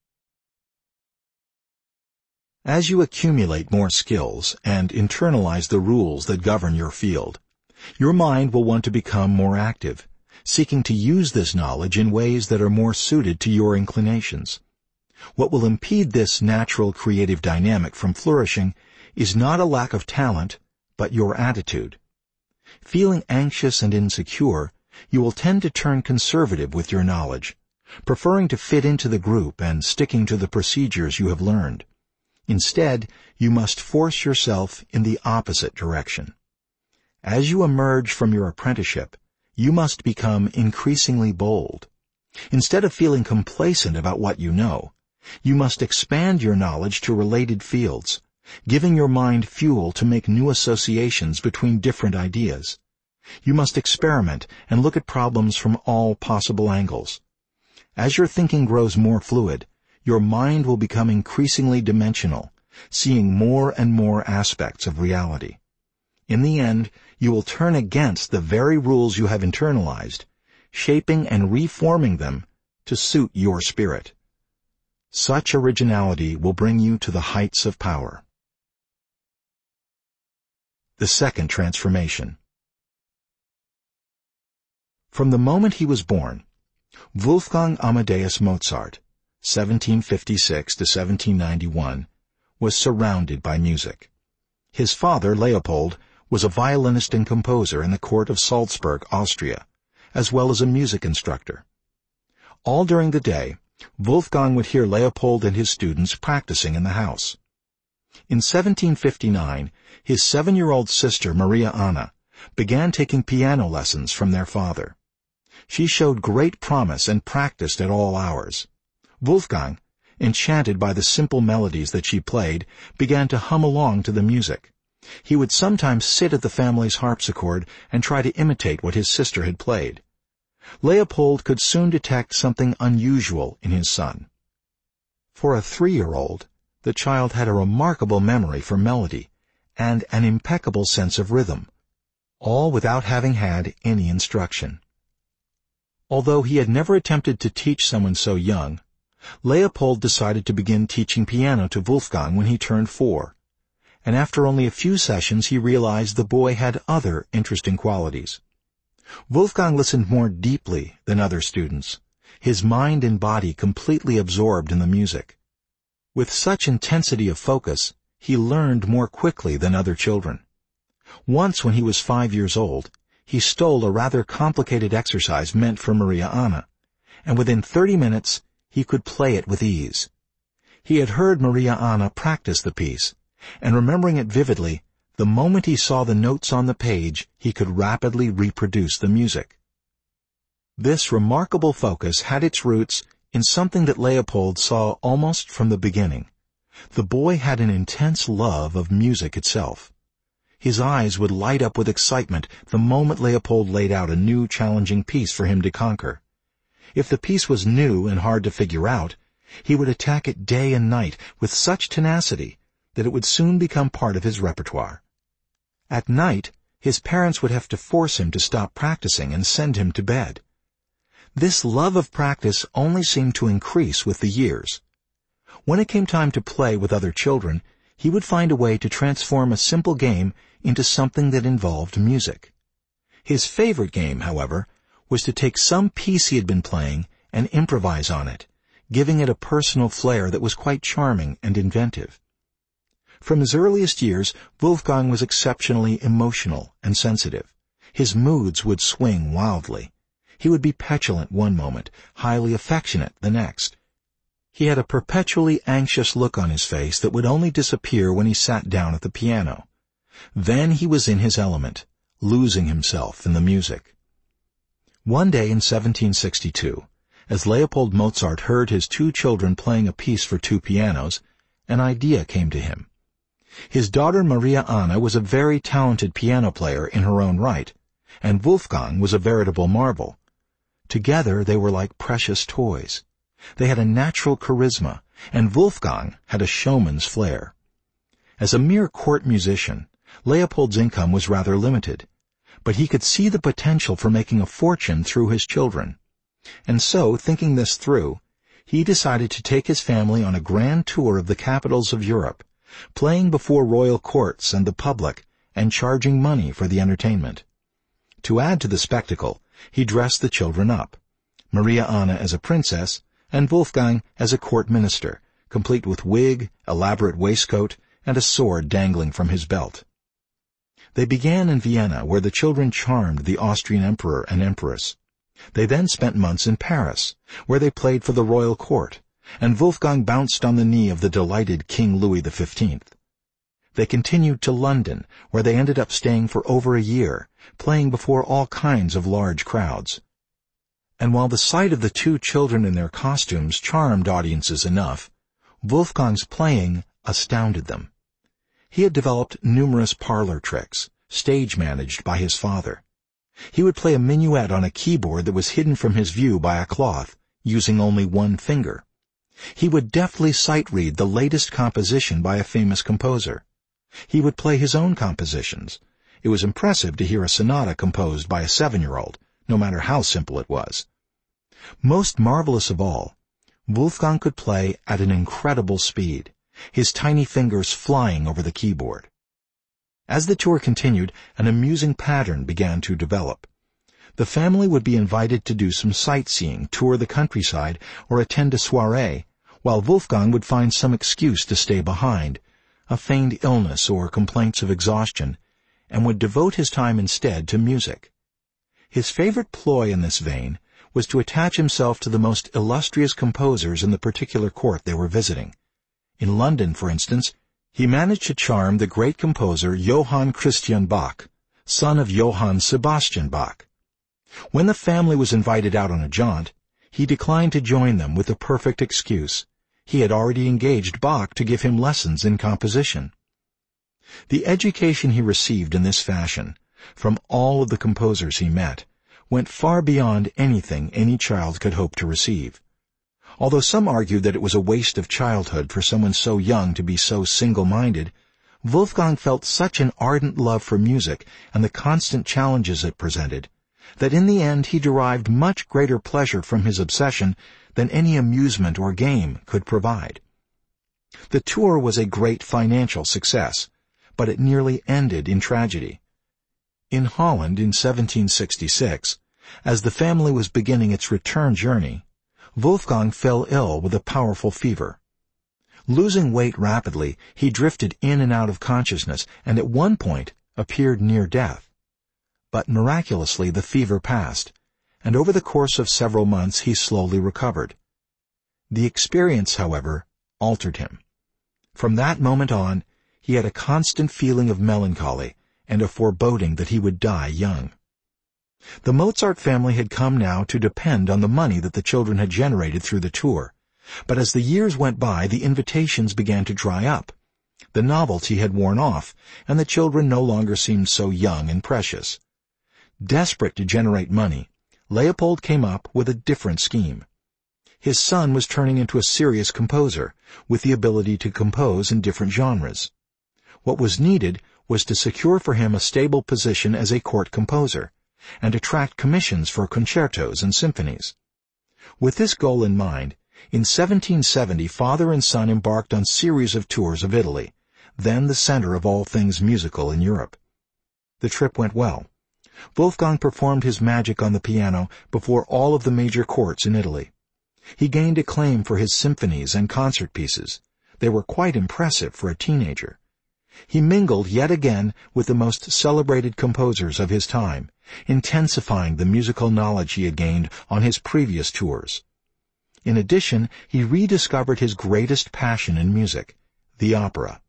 As you accumulate more skills and internalize the rules that govern your field, your mind will want to become more active, seeking to use this knowledge in ways that are more suited to your inclinations. What will impede this natural creative dynamic from flourishing is not a lack of talent, but your attitude. Feeling anxious and insecure, you will tend to turn conservative with your knowledge, preferring to fit into the group and sticking to the procedures you have learned. Instead, you must force yourself in the opposite direction. As you emerge from your apprenticeship, you must become increasingly bold. Instead of feeling complacent about what you know, you must expand your knowledge to related fields, giving your mind fuel to make new associations between different ideas. You must experiment and look at problems from all possible angles. As your thinking grows more fluid, your mind will become increasingly dimensional, seeing more and more aspects of reality. In the end, you will turn against the very rules you have internalized, shaping and reforming them to suit your spirit. Such originality will bring you to the heights of power. The second transformation. From the moment he was born, Wolfgang Amadeus Mozart, 1756 to 1791, was surrounded by music. His father, Leopold, was a violinist and composer in the court of Salzburg, Austria, as well as a music instructor. All during the day, Wolfgang would hear Leopold and his students practicing in the house. In 1759, his 7-year-old sister, Maria Anna, began taking piano lessons from their father. She showed great promise and practiced at all hours. Wolfgang, enchanted by the simple melodies that she played, began to hum along to the music. He would sometimes sit at the family's harpsichord and try to imitate what his sister had played. Leopold could soon detect something unusual in his son. For a 3-year-old, the child had a remarkable memory for melody and an impeccable sense of rhythm, all without having had any instruction. Although he had never attempted to teach someone so young, Leopold decided to begin teaching piano to Wolfgang when he turned 4, and after only a few sessions he realized the boy had other interesting qualities. Wolfgang listened more deeply than other students, his mind and body completely absorbed in the music. With such intensity of focus, he learned more quickly than other children. Once when he was 5 years old, he stole a rather complicated exercise meant for Maria Anna, and within 30 minutes he could play it with ease. He had heard Maria Anna practice the piece, and remembering it vividly, the moment he saw the notes on the page, he could rapidly reproduce the music. This remarkable focus had its roots in something that Leopold saw almost from the beginning. The boy had an intense love of music itself. His eyes would light up with excitement the moment Leopold laid out a new challenging piece for him to conquer. If the piece was new and hard to figure out, he would attack it day and night with such tenacity that it would soon become part of his repertoire. At night, his parents would have to force him to stop practicing and send him to bed. This love of practice only seemed to increase with the years. When it came time to play with other children, he would find a way to transform a simple game into something that involved music. His favorite game, however, was to take some piece he had been playing and improvise on it, giving it a personal flair that was quite charming and inventive. From his earliest years, Wolfgang was exceptionally emotional and sensitive. His moods would swing wildly. He would be petulant one moment, highly affectionate the next. He had a perpetually anxious look on his face that would only disappear when he sat down at the piano. Then he was in his element, losing himself in the music. One day in 1762, as Leopold Mozart heard his 2 children playing a piece for 2 pianos, an idea came to him. His daughter Maria Anna was a very talented piano player in her own right, and Wolfgang was a veritable marvel. Together they were like precious toys. They had a natural charisma, and Wolfgang had a showman's flair. As a mere court musician, Leopold's income was rather limited, but he could see the potential for making a fortune through his children. And so, thinking this through, he decided to take his family on a grand tour of the capitals of Europe, playing before royal courts and the public, and charging money for the entertainment. To add to the spectacle, he dressed the children up, Maria Anna as a princess, and Wolfgang as a court minister, complete with wig, elaborate waistcoat, and a sword dangling from his belt. They began in Vienna, where the children charmed the Austrian emperor and empress. They then spent months in Paris, where they played for the royal court, and Wolfgang bounced on the knee of the delighted King Louis XV. They continued to London, where they ended up staying for over a year, playing before all kinds of large crowds. And while the sight of the 2 children in their costumes charmed audiences enough, Wolfgang's playing astounded them. He had developed numerous parlor tricks, stage-managed by his father. He would play a minuet on a keyboard that was hidden from his view by a cloth, using only one finger. He would deftly sight-read the latest composition by a famous composer. He would play his own compositions. It was impressive to hear a sonata composed by a 7-year-old, no matter how simple it was. Most marvelous of all, Wolfgang could play at an incredible speed, his tiny fingers flying over the keyboard. As the tour continued, an amusing pattern began to develop. The family would be invited to do some sightseeing, tour the countryside, or attend a soiree, while Wolfgang would find some excuse to stay behind, a feigned illness or complaints of exhaustion, and would devote his time instead to music. His favorite ploy in this vein was to attach himself to the most illustrious composers in the particular court they were visiting. In London, for instance, he managed to charm the great composer Johann Christian Bach, son of Johann Sebastian Bach. When the family was invited out on a jaunt, he declined to join them with the perfect excuse: he had already engaged Bach to give him lessons in composition. The education he received in this fashion, from all of the composers he met, went far beyond anything any child could hope to receive. Although some argued that it was a waste of childhood for someone so young to be so single-minded, Wolfgang felt such an ardent love for music and the constant challenges it presented, that in the end he derived much greater pleasure from his obsession than any amusement or game could provide. The tour was a great financial success, but it nearly ended in tragedy. In Holland in 1766, as the family was beginning its return journey, Wolfgang fell ill with a powerful fever. Losing weight rapidly, he drifted in and out of consciousness and at one point appeared near death. But miraculously the fever passed, and over the course of several months he slowly recovered. The experience, however, altered him. From that moment on, he had a constant feeling of melancholy and a foreboding that he would die young. The Mozart family had come now to depend on the money that the children had generated through the tour, but as the years went by, the invitations began to dry up. The novelty had worn off, and the children no longer seemed so young and precious. Desperate to generate money, Leopold came up with a different scheme. His son was turning into a serious composer, with the ability to compose in different genres. What was needed was to secure for him a stable position as a court composer, and attract commissions for concertos and symphonies. With this goal in mind, in 1770 father and son embarked on series of tours of Italy, then the center of all things musical in Europe. The trip went well. Wolfgang performed his magic on the piano before all of the major courts in Italy. He gained acclaim for his symphonies and concert pieces. They were quite impressive for a teenager. He mingled yet again with the most celebrated composers of his time, intensifying the musical knowledge he had gained on his previous tours. In addition, he rediscovered his greatest passion in music, the opera.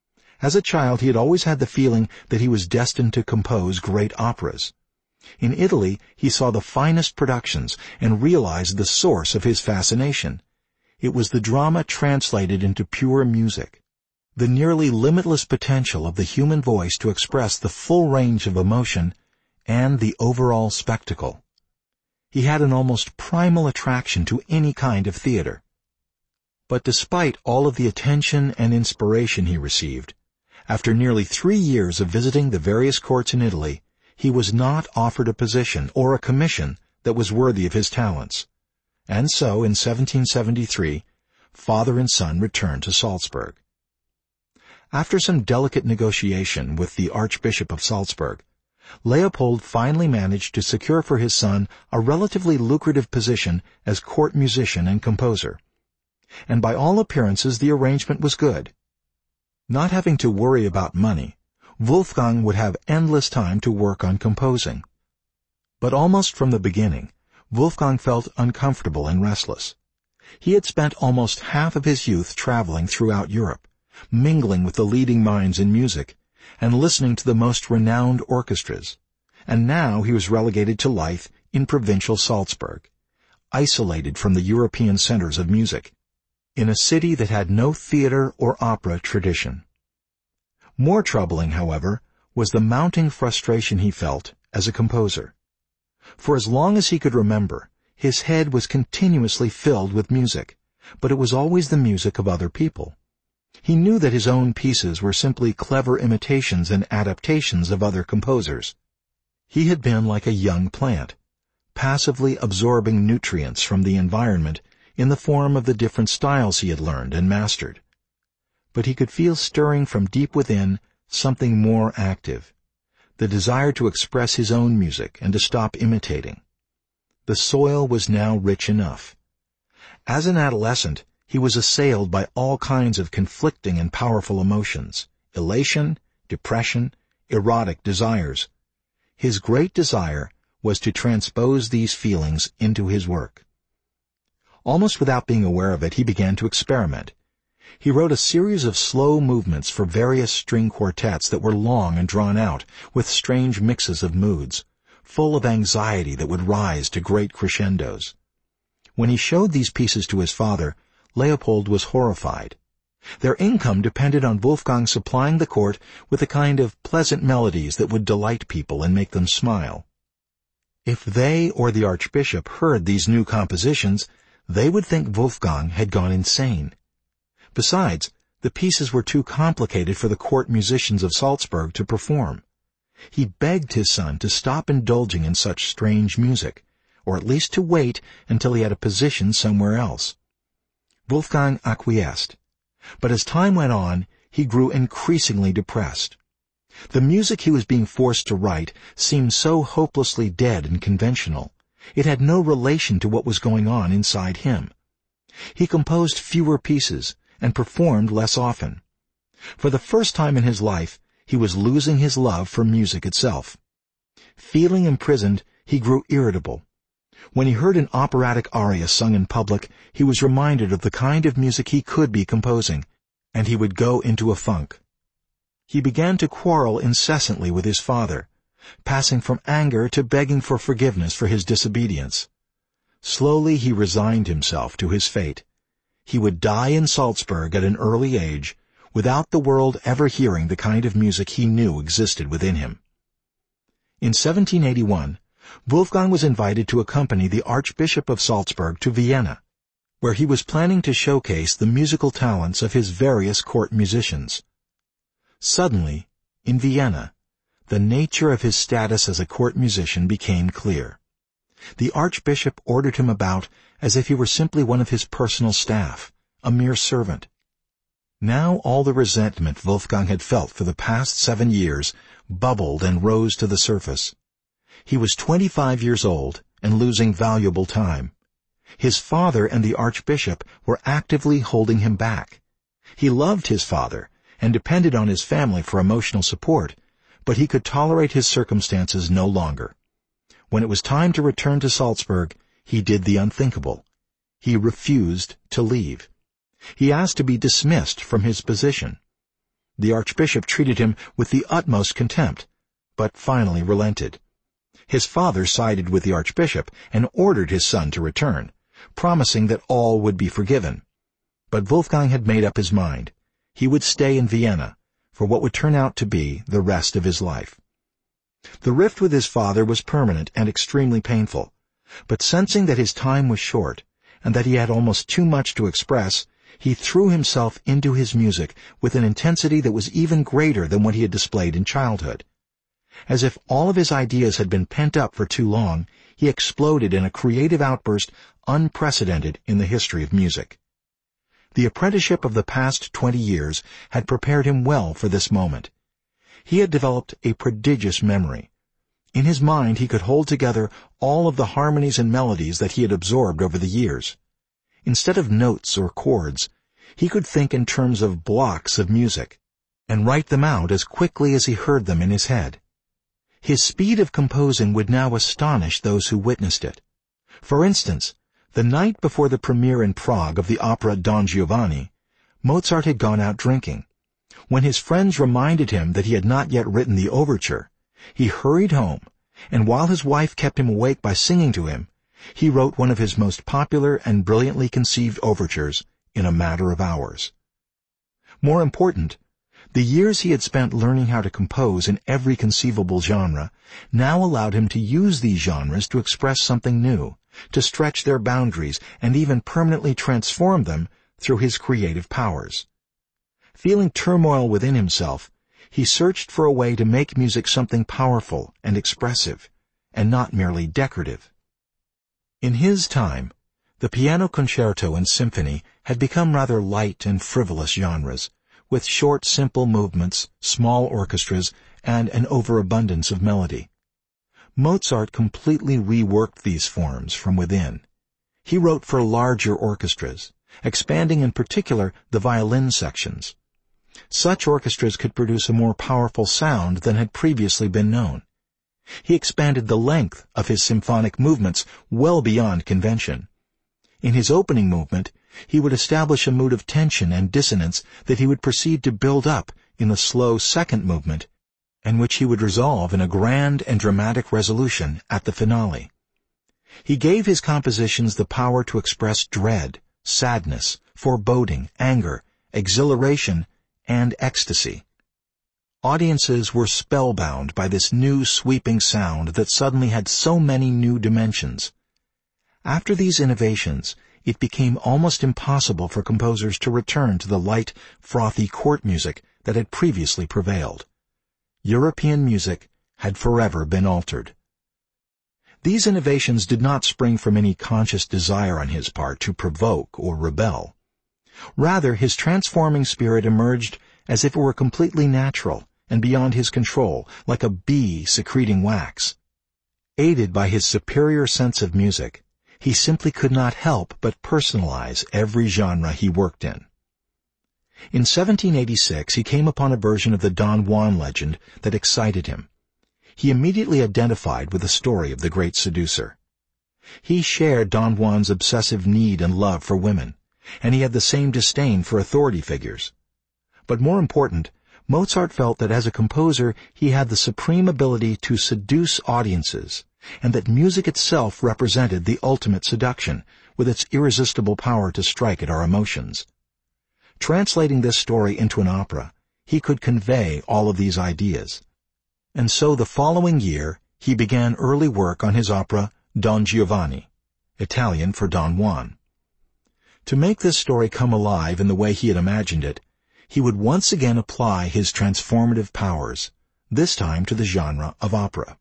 As a child, he had always had the feeling that he was destined to compose great operas. In Italy, he saw the finest productions and realized the source of his fascination. It was the drama translated into pure music. The nearly limitless potential of the human voice to express the full range of emotion and the overall spectacle. He had an almost primal attraction to any kind of theater. But despite all of the attention and inspiration he received, after nearly 3 years of visiting the various courts in Italy, he was not offered a position or a commission that was worthy of his talents. And so, in 1773, father and son returned to Salzburg. After some delicate negotiation with the Archbishop of Salzburg, Leopold finally managed to secure for his son a relatively lucrative position as court musician and composer. And by all appearances the arrangement was good. Not having to worry about money, Wolfgang would have endless time to work on composing. But almost from the beginning, Wolfgang felt uncomfortable and restless. He had spent almost half of his youth traveling throughout Europe, mingling with the leading minds in music, and listening to the most renowned orchestras, and now he was relegated to life in provincial Salzburg, isolated from the European centers of music, in a city that had no theater or opera tradition. More troubling, however, was the mounting frustration he felt as a composer. For as long as he could remember, his head was continuously filled with music, but it was always the music of other people. He knew that his own pieces were simply clever imitations and adaptations of other composers. He had been like a young plant, passively absorbing nutrients from the environment in the form of the different styles he had learned and mastered. But he could feel stirring from deep within something more active, the desire to express his own music and to stop imitating. The soil was now rich enough. As an adolescent, he was assailed by all kinds of conflicting and powerful emotions, elation, depression, erotic desires. His great desire was to transpose these feelings into his work. Almost without being aware of it, he began to experiment. He wrote a series of slow movements for various string quartets that were long and drawn out, with strange mixes of moods, full of anxiety that would rise to great crescendos. When he showed these pieces to his father, Leopold was horrified. Their income depended on Wolfgang supplying the court with a kind of pleasant melodies that would delight people and make them smile. If they or the Archbishop heard these new compositions, they would think Wolfgang had gone insane. Besides, the pieces were too complicated for the court musicians of Salzburg to perform. He begged his son to stop indulging in such strange music, or at least to wait until he had a position somewhere else. Wolfgang acquiesced, but as time went on, he grew increasingly depressed. The music he was being forced to write seemed so hopelessly dead and conventional. It had no relation to what was going on inside him. He composed fewer pieces and performed less often. For the first time in his life, he was losing his love for music itself. Feeling imprisoned, he grew irritable. When he heard an operatic aria sung in public, he was reminded of the kind of music he could be composing, and he would go into a funk. He began to quarrel incessantly with his father, passing from anger to begging for forgiveness for his disobedience. Slowly he resigned himself to his fate. He would die in Salzburg at an early age, without the world ever hearing the kind of music he knew existed within him. In 1781, Wolfgang was invited to accompany the Archbishop of Salzburg to Vienna, where he was planning to showcase the musical talents of his various court musicians. Suddenly, in Vienna, the nature of his status as a court musician became clear. The Archbishop ordered him about as if he were simply one of his personal staff, a mere servant. Now all the resentment Wolfgang had felt for the past 7 years bubbled and rose to the surface. He was 25 years old and losing valuable time. His father and the Archbishop were actively holding him back. He loved his father and depended on his family for emotional support, but he could tolerate his circumstances no longer. When it was time to return to Salzburg, he did the unthinkable. He refused to leave. He asked to be dismissed from his position. The Archbishop treated him with the utmost contempt, but finally relented. His father sided with the Archbishop and ordered his son to return, promising that all would be forgiven. But Wolfgang had made up his mind. He would stay in Vienna for what would turn out to be the rest of his life. The rift with his father was permanent and extremely painful, but sensing that his time was short and that he had almost too much to express, he threw himself into his music with an intensity that was even greater than what he had displayed in childhood. As if all of his ideas had been pent up for too long, he exploded in a creative outburst unprecedented in the history of music. The apprenticeship of the past 20 years had prepared him well for this moment. He had developed a prodigious memory. In his mind he could hold together all of the harmonies and melodies that he had absorbed over the years. Instead of notes or chords, he could think in terms of blocks of music, and write them out as quickly as he heard them in his head. His speed of composing would now astonish those who witnessed it. For instance, the night before the premiere in Prague of the opera Don Giovanni, Mozart had gone out drinking. When his friends reminded him that he had not yet written the overture, he hurried home, and while his wife kept him awake by singing to him, he wrote one of his most popular and brilliantly conceived overtures in a matter of hours. More important, the years he had spent learning how to compose in every conceivable genre now allowed him to use these genres to express something new, to stretch their boundaries, and even permanently transform them through his creative powers. Feeling turmoil within himself, he searched for a way to make music something powerful and expressive, and not merely decorative. In his time, the piano concerto and symphony had become rather light and frivolous genres, with short, simple movements, small orchestras, and an overabundance of melody. Mozart completely reworked these forms from within. He wrote for larger orchestras, expanding in particular the violin sections. Such orchestras could produce a more powerful sound than had previously been known. He expanded the length of his symphonic movements well beyond convention. In his opening movement, he would establish a mood of tension and dissonance that he would proceed to build up in the slow second movement, and which he would resolve in a grand and dramatic resolution at the finale. He gave his compositions the power to express dread, sadness, foreboding, anger, exhilaration, and ecstasy. Audiences were spellbound by this new sweeping sound that suddenly had so many new dimensions. After these innovations, it became almost impossible for composers to return to the light, frothy court music that had previously prevailed. European music had forever been altered. These innovations did not spring from any conscious desire on his part to provoke or rebel. Rather, his transforming spirit emerged as if it were completely natural and beyond his control, like a bee secreting wax. Aided by his superior sense of music, he simply could not help but personalize every genre he worked in. In 1786, he came upon a version of the Don Juan legend that excited him. He immediately identified with the story of the great seducer. He shared Don Juan's obsessive need and love for women, and he had the same disdain for authority figures. But more important, Mozart felt that as a composer he had the supreme ability to seduce audiences, and that music itself represented the ultimate seduction, with its irresistible power to strike at our emotions. Translating this story into an opera, he could convey all of these ideas. And so the following year, he began early work on his opera Don Giovanni, Italian for Don Juan. To make this story come alive in the way he had imagined it, he would once again apply his transformative powers, this time to the genre of opera.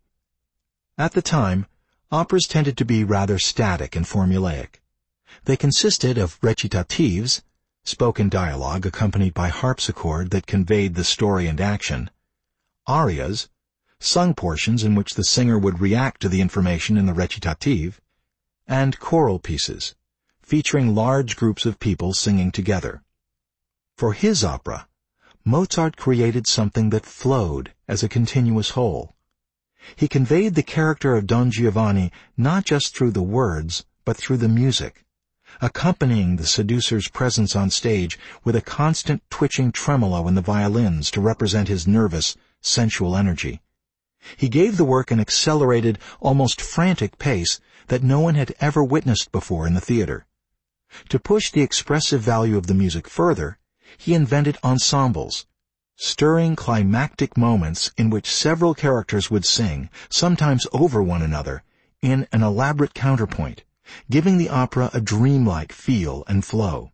At the time, operas tended to be rather static and formulaic. They consisted of recitatives, spoken dialogue accompanied by harpsichord that conveyed the story and action, arias, sung portions in which the singer would react to the information in the recitative, and choral pieces, featuring large groups of people singing together. For his opera, Mozart created something that flowed as a continuous whole. He conveyed the character of Don Giovanni not just through the words, but through the music, accompanying the seducer's presence on stage with a constant twitching tremolo in the violins to represent his nervous, sensual energy. He gave the work an accelerated, almost frantic pace that no one had ever witnessed before in the theater. To push the expressive value of the music further, he invented ensembles, stirring climactic moments in which several characters would sing, sometimes over one another, in an elaborate counterpoint, giving the opera a dreamlike feel and flow.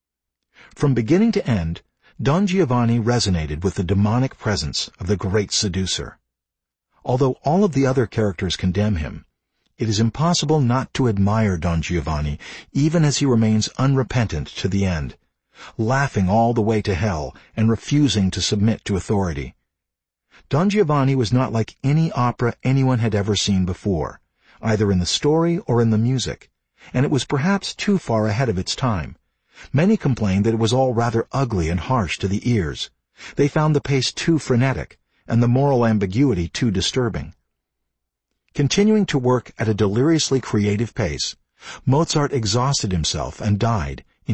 From beginning to end, Don Giovanni resonated with the demonic presence of the great seducer. Although all of the other characters condemn him, it is impossible not to admire Don Giovanni even as he remains unrepentant to the end, laughing all the way to hell and refusing to submit to authority. Don Giovanni was not like any opera anyone had ever seen before, either in the story or in the music, and it was perhaps too far ahead of its time. Many complained that it was all rather ugly and harsh to the ears. They found the pace too frenetic, and the moral ambiguity too disturbing. Continuing to work at a deliriously creative pace, Mozart exhausted himself and died in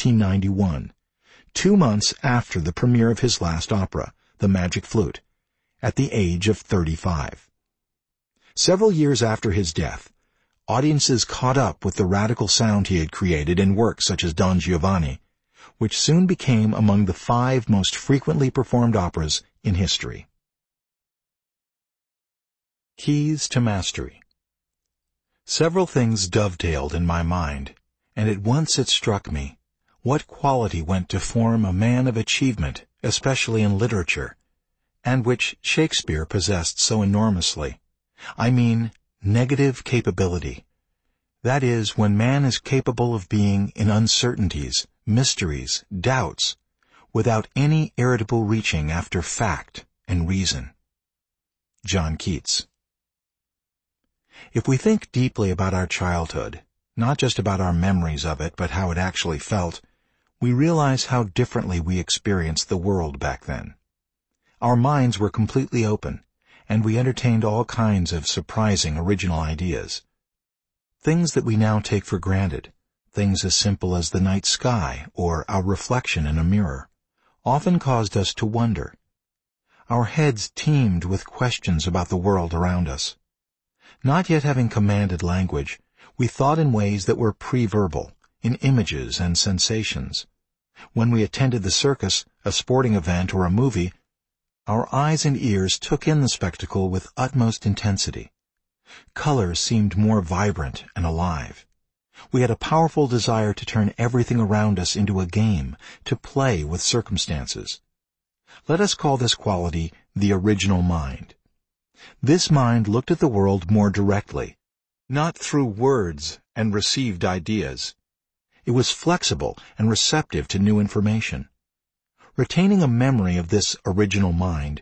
1791, 2 months after the premiere of his last opera, The Magic Flute, at the age of 35. Several years after his death, audiences caught up with the radical sound he had created in works such as Don Giovanni, which soon became among the 5 most frequently performed operas in history. Keys to Mastery. Several things dovetailed in my mind, and at once it struck me what quality went to form a man of achievement, especially in literature, and which Shakespeare possessed so enormously. I mean, negative capability. That is, when man is capable of being in uncertainties, mysteries, doubts, without any irritable reaching after fact and reason. John Keats. If we think deeply about our childhood, not just about our memories of it, but how it actually felt, we realize how differently we experienced the world back then. Our minds were completely open, and we entertained all kinds of surprising original ideas. Things that we now take for granted, things as simple as the night sky or our reflection in a mirror, often caused us to wonder. Our heads teemed with questions about the world around us. Not yet having commanded language, we thought in ways that were pre-verbal, in images and sensations. When we attended the circus, a sporting event, or a movie, our eyes and ears took in the spectacle with utmost intensity. Colors seemed more vibrant and alive. We had a powerful desire to turn everything around us into a game, to play with circumstances. Let us call this quality the original mind. This mind looked at the world more directly, not through words and received ideas. It was flexible and receptive to new information. Retaining a memory of this original mind,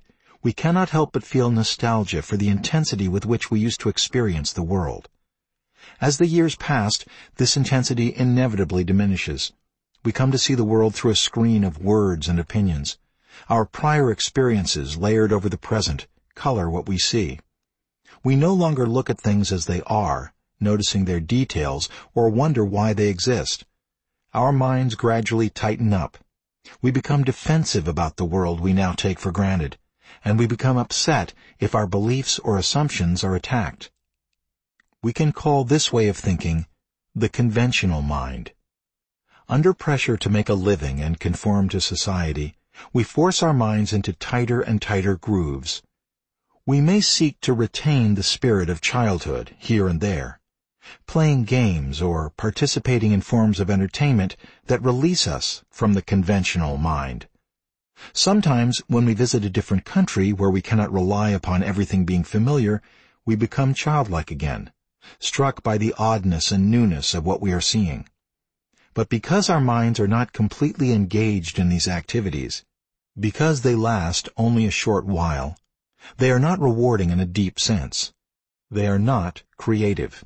we cannot help but feel nostalgia for the intensity with which we used to experience the world. As the years passed, this intensity inevitably diminishes. We come to see the world through a screen of words and opinions. Our prior experiences, layered over the present, color what we see. We no longer look at things as they are, noticing their details, or wonder why they exist. Our minds gradually tighten up. We become defensive about the world we now take for granted, and we become upset if our beliefs or assumptions are attacked. We can call this way of thinking the conventional mind. Under pressure to make a living and conform to society, we force our minds into tighter and tighter grooves. We may seek to retain the spirit of childhood here and there, playing games or participating in forms of entertainment that release us from the conventional mind. Sometimes, when we visit a different country where we cannot rely upon everything being familiar, we become childlike again, struck by the oddness and newness of what we are seeing. But because our minds are not completely engaged in these activities, because they last only a short while, they are not rewarding in a deep sense. They are not creative.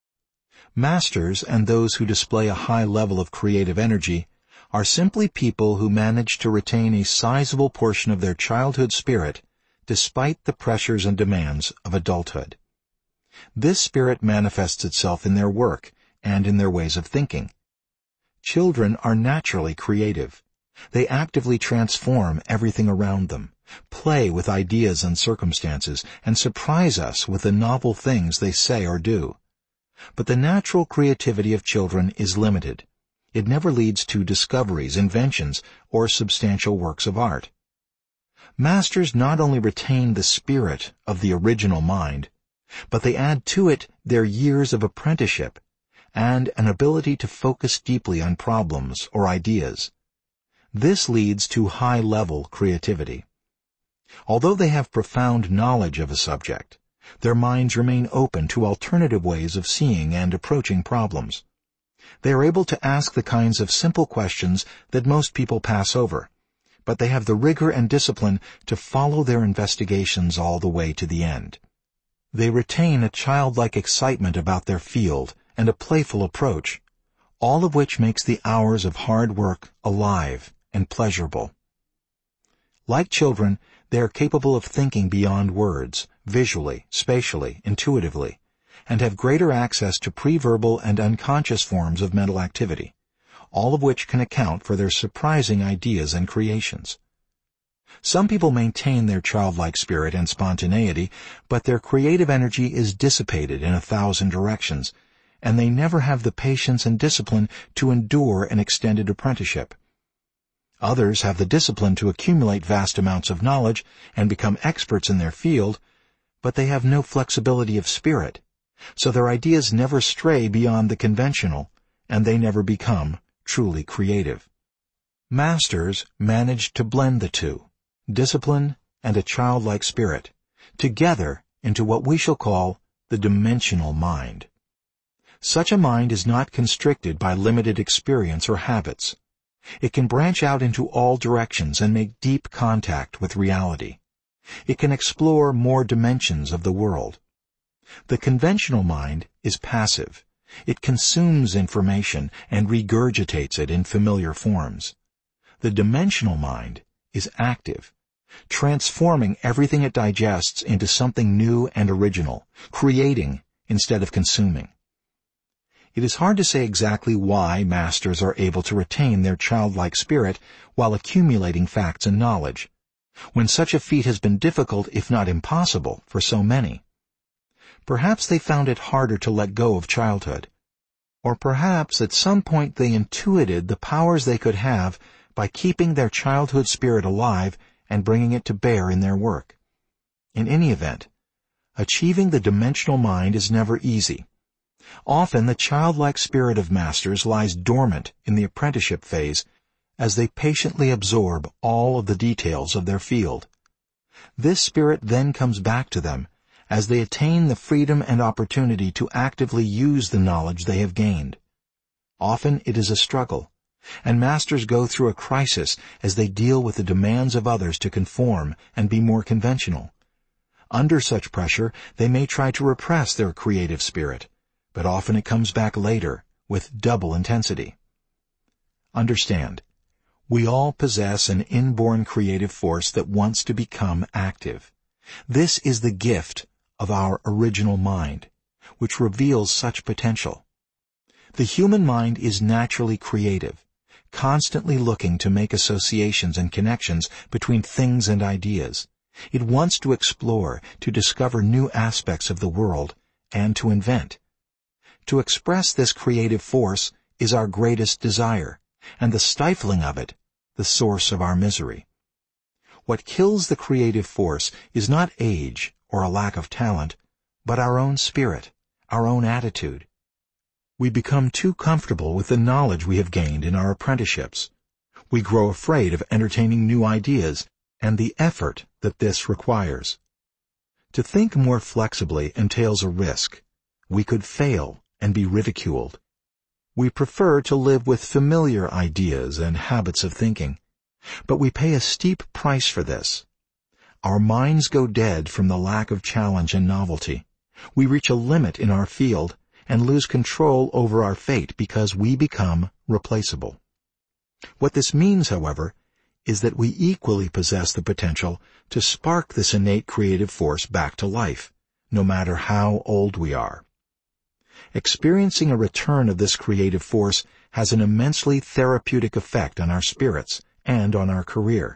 Masters and those who display a high level of creative energy are simply people who manage to retain a sizable portion of their childhood spirit despite the pressures and demands of adulthood. This spirit manifests itself in their work and in their ways of thinking. Children are naturally creative. They actively transform everything around them, play with ideas and circumstances, and surprise us with the novel things they say or do. But the natural creativity of children is limited. It never leads to discoveries, inventions, or substantial works of art. Masters not only retain the spirit of the original mind, but they add to it their years of apprenticeship and an ability to focus deeply on problems or ideas. This leads to high-level creativity. Although they have profound knowledge of a subject, their minds remain open to alternative ways of seeing and approaching problems. They are able to ask the kinds of simple questions that most people pass over, but they have the rigor and discipline to follow their investigations all the way to the end. They retain a childlike excitement about their field and a playful approach, all of which makes the hours of hard work alive and pleasurable. Like children, they are capable of thinking beyond words, visually, spatially, intuitively, and have greater access to pre-verbal and unconscious forms of mental activity, all of which can account for their surprising ideas and creations. Some people maintain their childlike spirit and spontaneity, but their creative energy is dissipated in 1,000 directions, and they never have the patience and discipline to endure an extended apprenticeship. Others have the discipline to accumulate vast amounts of knowledge and become experts in their field, but they have no flexibility of spirit, so their ideas never stray beyond the conventional, and they never become truly creative. Masters manage to blend the two, discipline and a childlike spirit, together into what we shall call the dimensional mind. Such a mind is not constricted by limited experience or habits. It can branch out into all directions and make deep contact with reality. It can explore more dimensions of the world. The conventional mind is passive. It consumes information and regurgitates it in familiar forms. The dimensional mind is active, transforming everything it digests into something new and original, creating instead of consuming. It is hard to say exactly why masters are able to retain their childlike spirit while accumulating facts and knowledge, when such a feat has been difficult, if not impossible, for so many. Perhaps they found it harder to let go of childhood, or perhaps at some point they intuited the powers they could have by keeping their childhood spirit alive and bringing it to bear in their work. In any event, achieving the dimensional mind is never easy. Often the childlike spirit of masters lies dormant in the apprenticeship phase as they patiently absorb all of the details of their field. This spirit then comes back to them as they attain the freedom and opportunity to actively use the knowledge they have gained. Often it is a struggle, and masters go through a crisis as they deal with the demands of others to conform and be more conventional. Under such pressure, they may try to repress their creative spirit, but often it comes back later with double intensity. Understand, we all possess an inborn creative force that wants to become active. This is the gift of our original mind, which reveals such potential. The human mind is naturally creative, constantly looking to make associations and connections between things and ideas. It wants to explore, to discover new aspects of the world, and to invent. To express this creative force is our greatest desire, and the stifling of it, the source of our misery. What kills the creative force is not age or a lack of talent, but our own spirit, our own attitude. We become too comfortable with the knowledge we have gained in our apprenticeships. We grow afraid of entertaining new ideas and the effort that this requires. To think more flexibly entails a risk. We could fail and be ridiculed. We prefer to live with familiar ideas and habits of thinking, but we pay a steep price for this. Our minds go dead from the lack of challenge and novelty. We reach a limit in our field and lose control over our fate because we become replaceable. What this means, however, is that we equally possess the potential to spark this innate creative force back to life, no matter how old we are. Experiencing a return of this creative force has an immensely therapeutic effect on our spirits and on our career.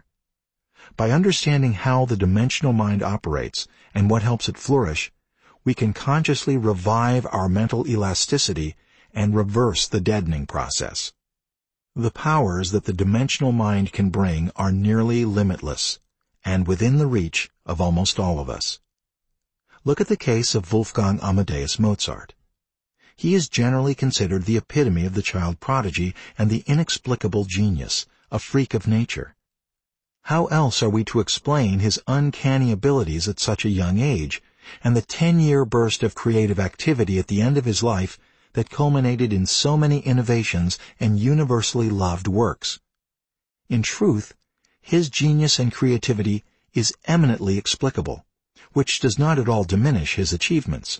By understanding how the dimensional mind operates and what helps it flourish, we can consciously revive our mental elasticity and reverse the deadening process. The powers that the dimensional mind can bring are nearly limitless and within the reach of almost all of us. Look at the case of Wolfgang Amadeus Mozart. He is generally considered the epitome of the child prodigy and the inexplicable genius, a freak of nature. How else are we to explain his uncanny abilities at such a young age, and the 10-year burst of creative activity at the end of his life that culminated in so many innovations and universally loved works? In truth, his genius and creativity is eminently explicable, which does not at all diminish his achievements.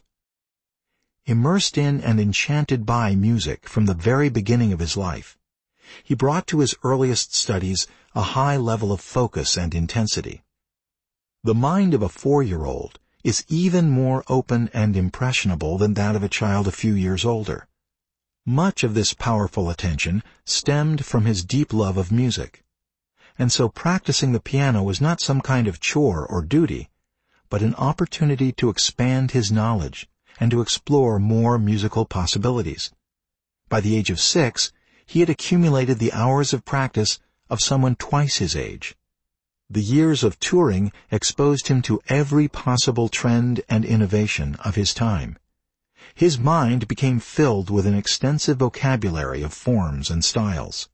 Immersed in and enchanted by music from the very beginning of his life, he brought to his earliest studies a high level of focus and intensity. The mind of a 4-year-old is even more open and impressionable than that of a child a few years older. Much of this powerful attention stemmed from his deep love of music, and so practicing the piano was not some kind of chore or duty, but an opportunity to expand his knowledge and to explore more musical possibilities. By the age of 6, he had accumulated the hours of practice of someone twice his age. The years of touring exposed him to every possible trend and innovation of his time. His mind became filled with an extensive vocabulary of forms and styles.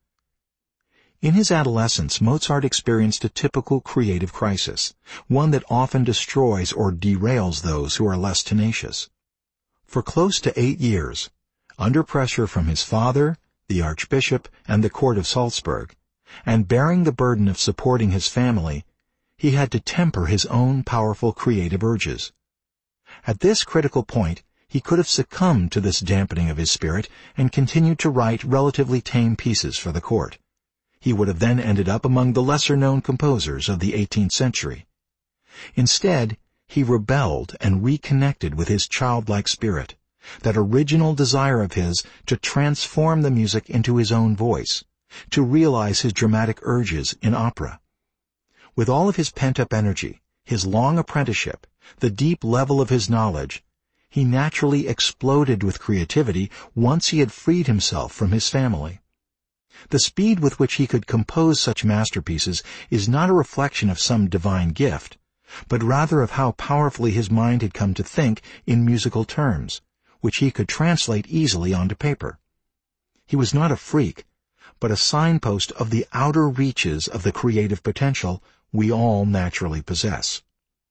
In his adolescence, Mozart experienced a typical creative crisis, one that often destroys or derails those who are less tenacious. For close to 8 years, under pressure from his father, the Archbishop, and the court of Salzburg, and bearing the burden of supporting his family, he had to temper his own powerful creative urges. At this critical point, he could have succumbed to this dampening of his spirit and continued to write relatively tame pieces for the court. He would have then ended up among the lesser-known composers of the 18th century. Instead, he rebelled and reconnected with his childlike spirit, that original desire of his to transform the music into his own voice, to realize his dramatic urges in opera. With all of his pent-up energy, his long apprenticeship, the deep level of his knowledge, he naturally exploded with creativity once he had freed himself from his family. The speed with which he could compose such masterpieces is not a reflection of some divine gift, but rather of how powerfully his mind had come to think in musical terms, which he could translate easily onto paper. He was not a freak, but a signpost of the outer reaches of the creative potential we all naturally possess.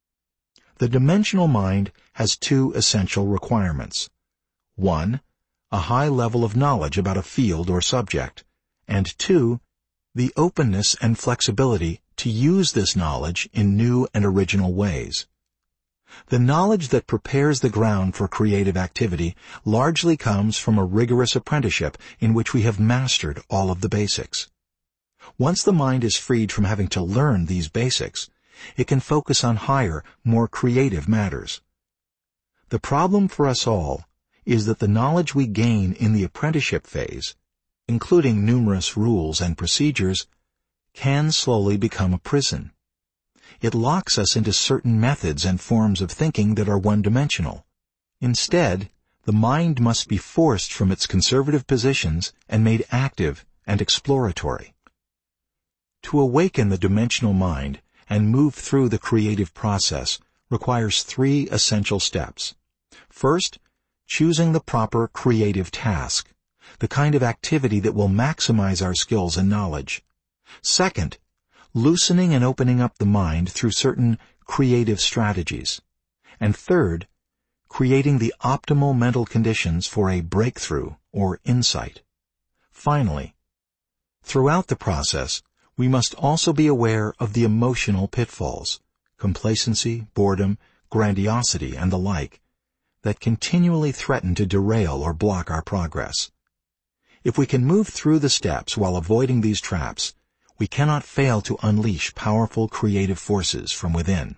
The dimensional mind has 2 essential requirements. 1, a high level of knowledge about a field or subject, and 2, the openness and flexibility to use this knowledge in new and original ways. The knowledge that prepares the ground for creative activity largely comes from a rigorous apprenticeship in which we have mastered all of the basics. Once the mind is freed from having to learn these basics, it can focus on higher, more creative matters. The problem for us all is that the knowledge we gain in the apprenticeship phase, including numerous rules and procedures, can slowly become a prison. It locks us into certain methods and forms of thinking that are one-dimensional. Instead, the mind must be forced from its conservative positions and made active and exploratory. To awaken the dimensional mind and move through the creative process requires 3 essential steps. First, choosing the proper creative task, the kind of activity that will maximize our skills and knowledge. Second, loosening and opening up the mind through certain creative strategies. And third, creating the optimal mental conditions for a breakthrough or insight. Finally, throughout the process, we must also be aware of the emotional pitfalls, complacency, boredom, grandiosity, and the like, that continually threaten to derail or block our progress. If we can move through the steps while avoiding these traps, we cannot fail to unleash powerful creative forces from within.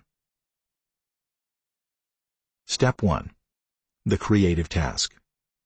Step 1. The creative task.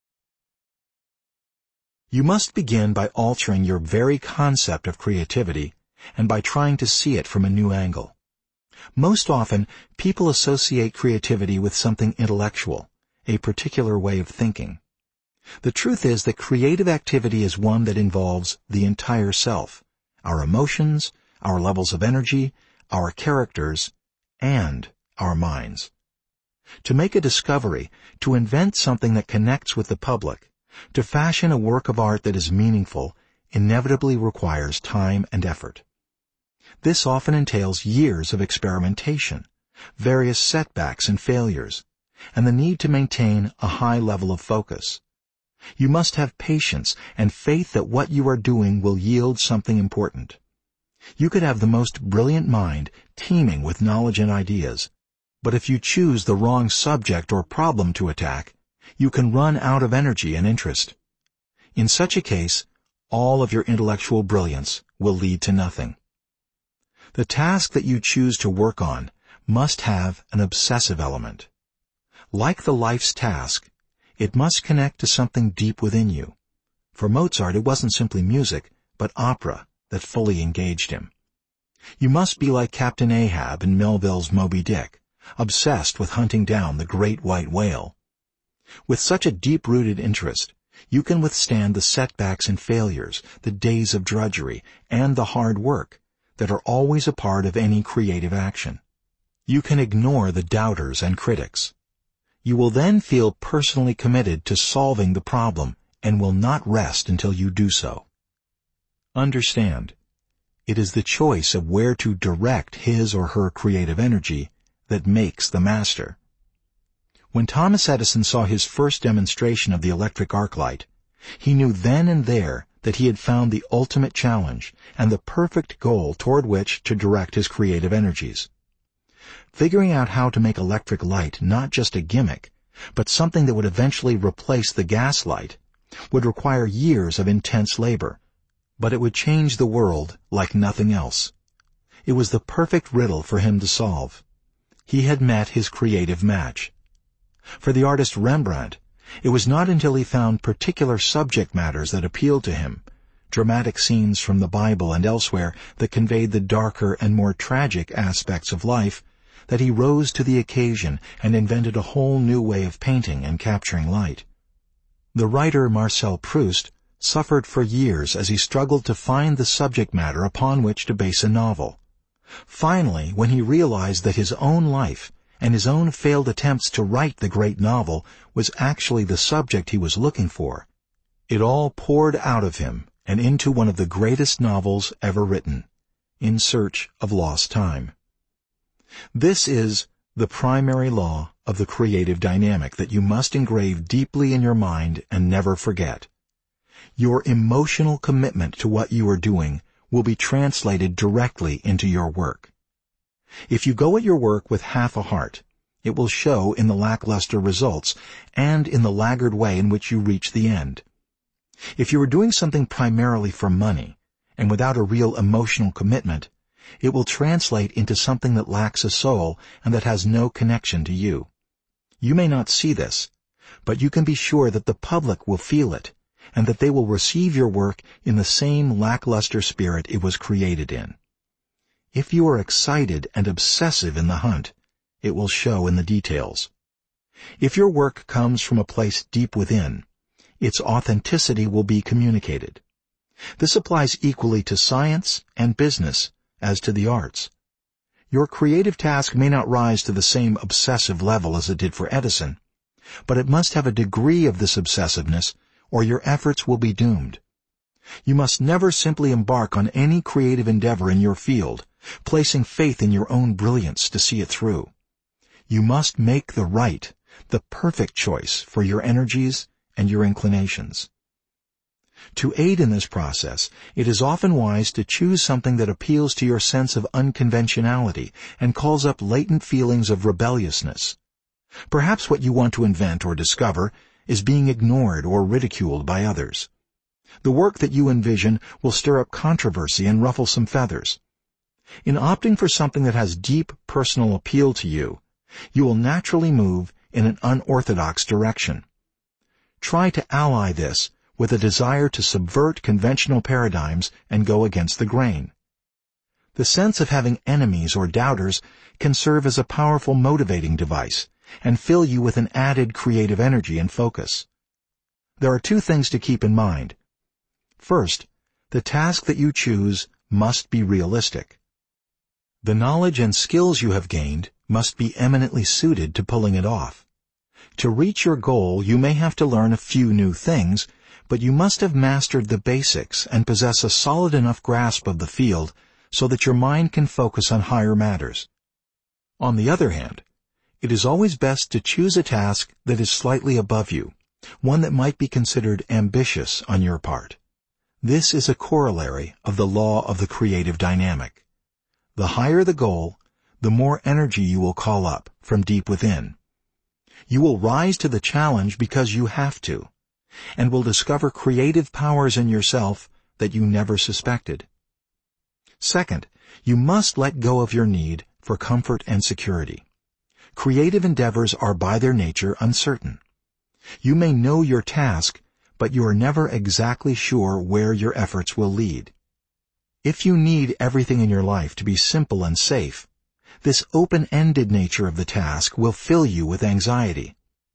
You must begin by altering your very concept of creativity and by trying to see it from a new angle. Most often, people associate creativity with something intellectual, a particular way of thinking. The truth is that creative activity is one that involves the entire self, our emotions, our levels of energy, our characters, and our minds. To make a discovery, to invent something that connects with the public, to fashion a work of art that is meaningful, inevitably requires time and effort. This often entails years of experimentation, various setbacks and failures, and the need to maintain a high level of focus. You must have patience and faith that what you are doing will yield something important. You could have the most brilliant mind, teeming with knowledge and ideas, but if you choose the wrong subject or problem to attack, you can run out of energy and interest. In such a case, all of your intellectual brilliance will lead to nothing. The task that you choose to work on must have an obsessive element. Like the life's task, it must connect to something deep within you. For Mozart, it wasn't simply music, but opera that fully engaged him. You must be like Captain Ahab in Melville's Moby Dick, obsessed with hunting down the great white whale. With such a deep-rooted interest, you can withstand the setbacks and failures, the days of drudgery, and the hard work that are always a part of any creative action. You can ignore the doubters and critics. You will then feel personally committed to solving the problem and will not rest until you do so. Understand, it is the choice of where to direct his or her creative energy that makes the master. When Thomas Edison saw his first demonstration of the electric arc light, he knew then and there that he had found the ultimate challenge and the perfect goal toward which to direct his creative energies. Figuring out how to make electric light not just a gimmick, but something that would eventually replace the gas light, would require years of intense labor, but it would change the world like nothing else. It was the perfect riddle for him to solve. He had met his creative match. For the artist Rembrandt, it was not until he found particular subject matters that appealed to him, dramatic scenes from the Bible and elsewhere that conveyed the darker and more tragic aspects of life, that he rose to the occasion and invented a whole new way of painting and capturing light. The writer Marcel Proust suffered for years as he struggled to find the subject matter upon which to base a novel. Finally, when he realized that his own life and his own failed attempts to write the great novel was actually the subject he was looking for, it all poured out of him and into one of the greatest novels ever written, In Search of Lost Time. This is the primary law of the creative dynamic that you must engrave deeply in your mind and never forget. Your emotional commitment to what you are doing will be translated directly into your work. If you go at your work with half a heart, it will show in the lackluster results and in the laggard way in which you reach the end. If you are doing something primarily for money and without a real emotional commitment, it will translate into something that lacks a soul and that has no connection to you. You may not see this, but you can be sure that the public will feel it and that they will receive your work in the same lackluster spirit it was created in. If you are excited and obsessive in the hunt, it will show in the details. If your work comes from a place deep within, its authenticity will be communicated. This applies equally to science and business as to the arts. Your creative task may not rise to the same obsessive level as it did for Edison, but it must have a degree of this obsessiveness, or your efforts will be doomed. You must never simply embark on any creative endeavor in your field, placing faith in your own brilliance to see it through. You must make the right, the perfect choice for your energies and your inclinations. To aid in this process, it is often wise to choose something that appeals to your sense of unconventionality and calls up latent feelings of rebelliousness. Perhaps what you want to invent or discover is being ignored or ridiculed by others. The work that you envision will stir up controversy and ruffle some feathers. In opting for something that has deep personal appeal to you, you will naturally move in an unorthodox direction. Try to ally this with a desire to subvert conventional paradigms and go against the grain. The sense of having enemies or doubters can serve as a powerful motivating device and fill you with an added creative energy and focus. There are two things to keep in mind. First, the task that you choose must be realistic. The knowledge and skills you have gained must be eminently suited to pulling it off. To reach your goal, you may have to learn a few new things, but you must have mastered the basics and possess a solid enough grasp of the field so that your mind can focus on higher matters. On the other hand, it is always best to choose a task that is slightly above you, one that might be considered ambitious on your part. This is a corollary of the law of the creative dynamic. The higher the goal, the more energy you will call up from deep within. You will rise to the challenge because you have to, and will discover creative powers in yourself that you never suspected. Second, you must let go of your need for comfort and security. Creative endeavors are by their nature uncertain. You may know your task, but you are never exactly sure where your efforts will lead. If you need everything in your life to be simple and safe, this open-ended nature of the task will fill you with anxiety.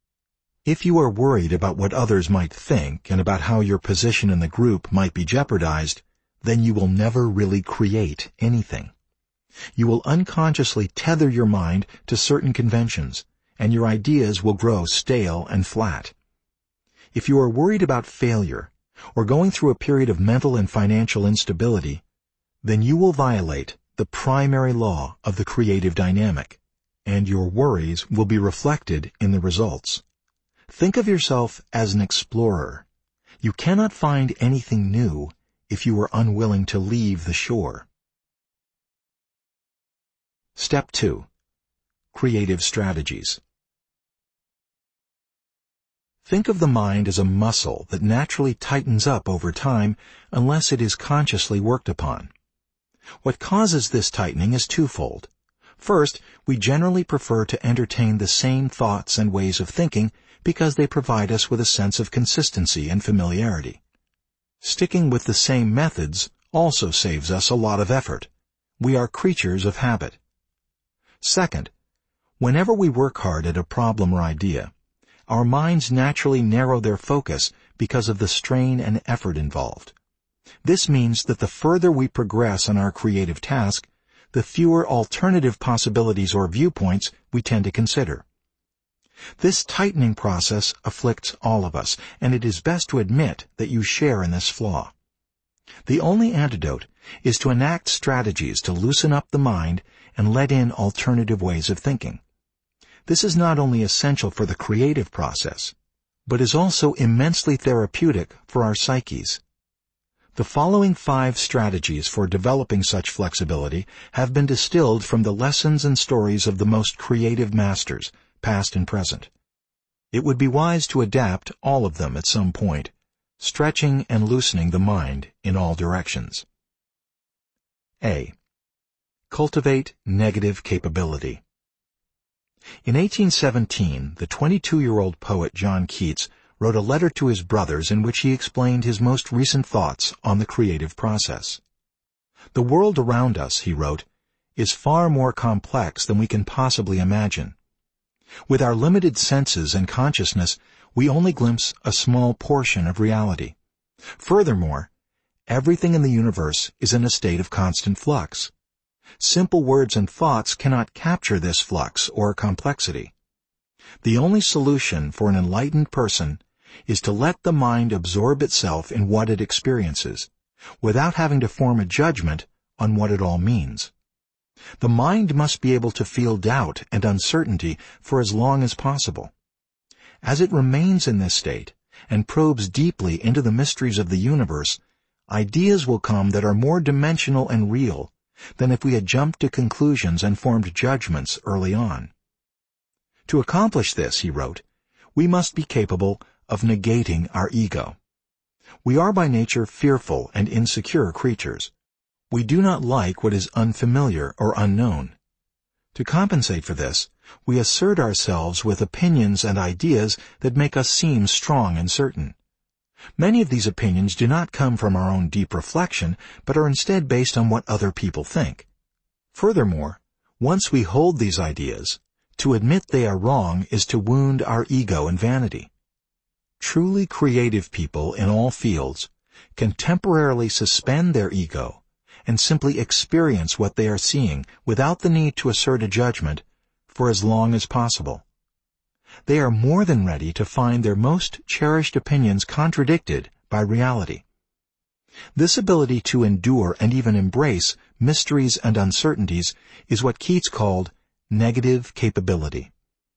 If you are worried about what others might think and about how your position in the group might be jeopardized, then you will never really create anything. You will unconsciously tether your mind to certain conventions, and your ideas will grow stale and flat. If you are worried about failure, or going through a period of mental and financial instability, then you will violate the primary law of the creative dynamic, and your worries will be reflected in the results. Think of yourself as an explorer. You cannot find anything new if you are unwilling to leave the shore. Step 2. Creative strategies. Think of the mind as a muscle that naturally tightens up over time unless it is consciously worked upon. What causes this tightening is twofold. First, we generally prefer to entertain the same thoughts and ways of thinking because they provide us with a sense of consistency and familiarity. Sticking with the same methods also saves us a lot of effort. We are creatures of habit. Second, whenever we work hard at a problem or idea, our minds naturally narrow their focus because of the strain and effort involved. This means that the further we progress on our creative task, the fewer alternative possibilities or viewpoints we tend to consider. This tightening process afflicts all of us, and it is best to admit that you share in this flaw. The only antidote is to enact strategies to loosen up the mind and let in alternative ways of thinking. This is not only essential for the creative process, but is also immensely therapeutic for our psyches. The following 5 strategies for developing such flexibility have been distilled from the lessons and stories of the most creative masters, past and present. It would be wise to adapt all of them at some point, stretching and loosening the mind in all directions. A. Cultivate negative capability. In 1817, the 22-year-old poet John Keats wrote a letter to his brothers in which he explained his most recent thoughts on the creative process. "The world around us," he wrote, "is far more complex than we can possibly imagine. With our limited senses and consciousness, we only glimpse a small portion of reality. Furthermore, everything in the universe is in a state of constant flux. Simple words and thoughts cannot capture this flux or complexity. The only solution for an enlightened person is to let the mind absorb itself in what it experiences, without having to form a judgment on what it all means. The mind must be able to feel doubt and uncertainty for as long as possible. As it remains in this state and probes deeply into the mysteries of the universe, ideas will come that are more dimensional and real than if we had jumped to conclusions and formed judgments early on. To accomplish this," he wrote, "we must be capable of negating our ego. We are by nature fearful and insecure creatures. We do not like what is unfamiliar or unknown. To compensate for this, we assert ourselves with opinions and ideas that make us seem strong and certain. Many of these opinions do not come from our own deep reflection, but are instead based on what other people think. Furthermore, once we hold these ideas, to admit they are wrong is to wound our ego and vanity. Truly creative people in all fields can temporarily suspend their ego and simply experience what they are seeing without the need to assert a judgment for as long as possible. They are more than ready to find their most cherished opinions contradicted by reality. This ability to endure and even embrace mysteries and uncertainties is what Keats called negative capability.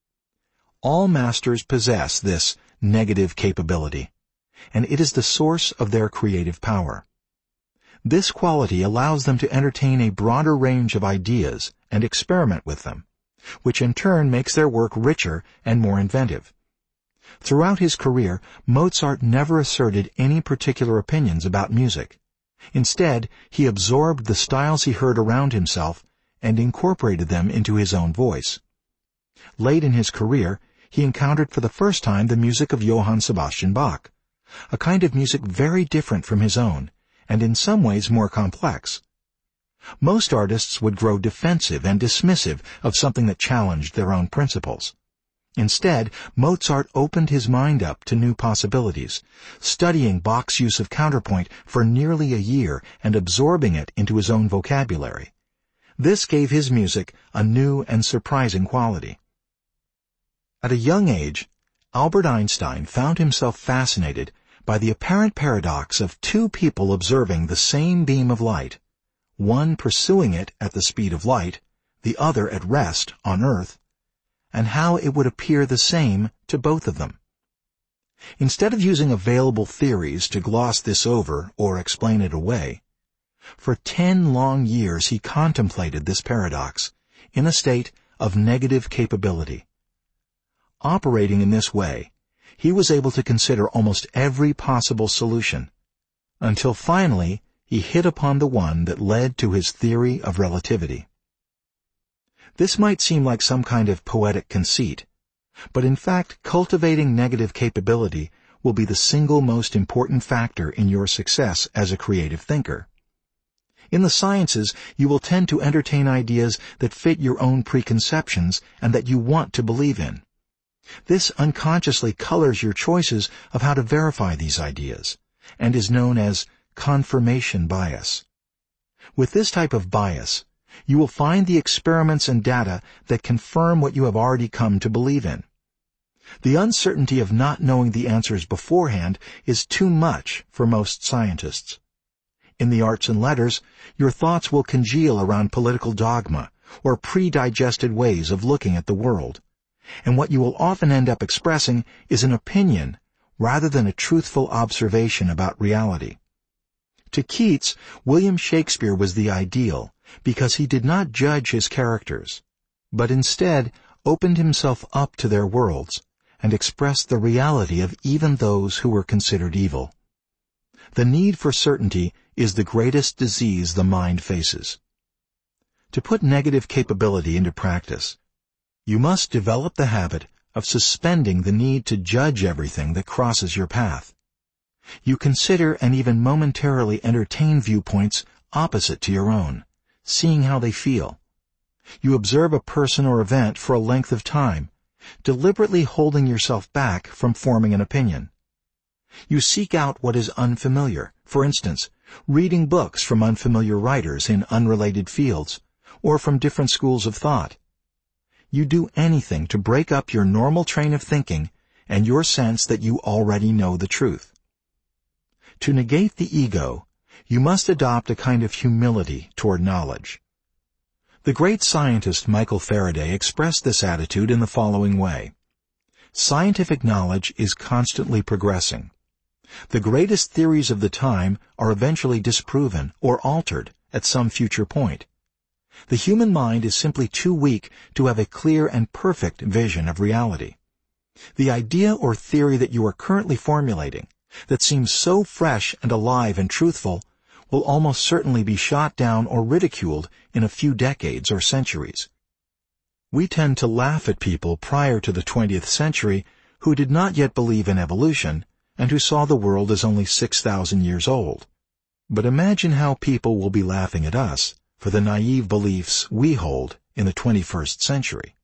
All masters possess this negative capability, and it is the source of their creative power. This quality allows them to entertain a broader range of ideas and experiment with them, which in turn makes their work richer and more inventive. Throughout his career, Mozart never asserted any particular opinions about music. Instead, he absorbed the styles he heard around himself and incorporated them into his own voice. Late in his career, he encountered for the first time the music of Johann Sebastian Bach, a kind of music very different from his own, and in some ways more complex. Most artists would grow defensive and dismissive of something that challenged their own principles. Instead, Mozart opened his mind up to new possibilities, studying Bach's use of counterpoint for nearly a year and absorbing it into his own vocabulary. This gave his music a new and surprising quality. At a young age, Albert Einstein found himself fascinated by the apparent paradox of two people observing the same beam of light, one pursuing it at the speed of light, the other at rest on Earth, and how it would appear the same to both of them. Instead of using available theories to gloss this over or explain it away, for 10 long years he contemplated this paradox in a state of negative capability. Operating in this way, he was able to consider almost every possible solution, until finally he hit upon the one that led to his theory of relativity. This might seem like some kind of poetic conceit, but in fact cultivating negative capability will be the single most important factor in your success as a creative thinker. In the sciences, you will tend to entertain ideas that fit your own preconceptions and that you want to believe in. This unconsciously colors your choices of how to verify these ideas, and is known as confirmation bias. With this type of bias, you will find the experiments and data that confirm what you have already come to believe in. The uncertainty of not knowing the answers beforehand is too much for most scientists. In the arts and letters, your thoughts will congeal around political dogma or pre-digested ways of looking at the world, and what you will often end up expressing is an opinion rather than a truthful observation about reality. To Keats, William Shakespeare was the ideal because he did not judge his characters, but instead opened himself up to their worlds and expressed the reality of even those who were considered evil. The need for certainty is the greatest disease the mind faces. To put negative capability into practice, you must develop the habit of suspending the need to judge everything that crosses your path. You consider and even momentarily entertain viewpoints opposite to your own, seeing how they feel. You observe a person or event for a length of time, deliberately holding yourself back from forming an opinion. You seek out what is unfamiliar, for instance, reading books from unfamiliar writers in unrelated fields, or from different schools of thought. You do anything to break up your normal train of thinking and your sense that you already know the truth. To negate the ego, you must adopt a kind of humility toward knowledge. The great scientist Michael Faraday expressed this attitude in the following way. Scientific knowledge is constantly progressing. The greatest theories of the time are eventually disproven or altered at some future point. The human mind is simply too weak to have a clear and perfect vision of reality. The idea or theory that you are currently formulating, that seems so fresh and alive and truthful, will almost certainly be shot down or ridiculed in a few decades or centuries. We tend to laugh at people prior to the 20th century who did not yet believe in evolution and who saw the world as only 6,000 years old. But imagine how people will be laughing at us for the naive beliefs we hold in the 21st century.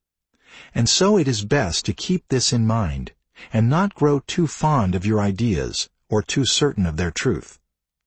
And so it is best to keep this in mind and not grow too fond of your ideas or too certain of their truth.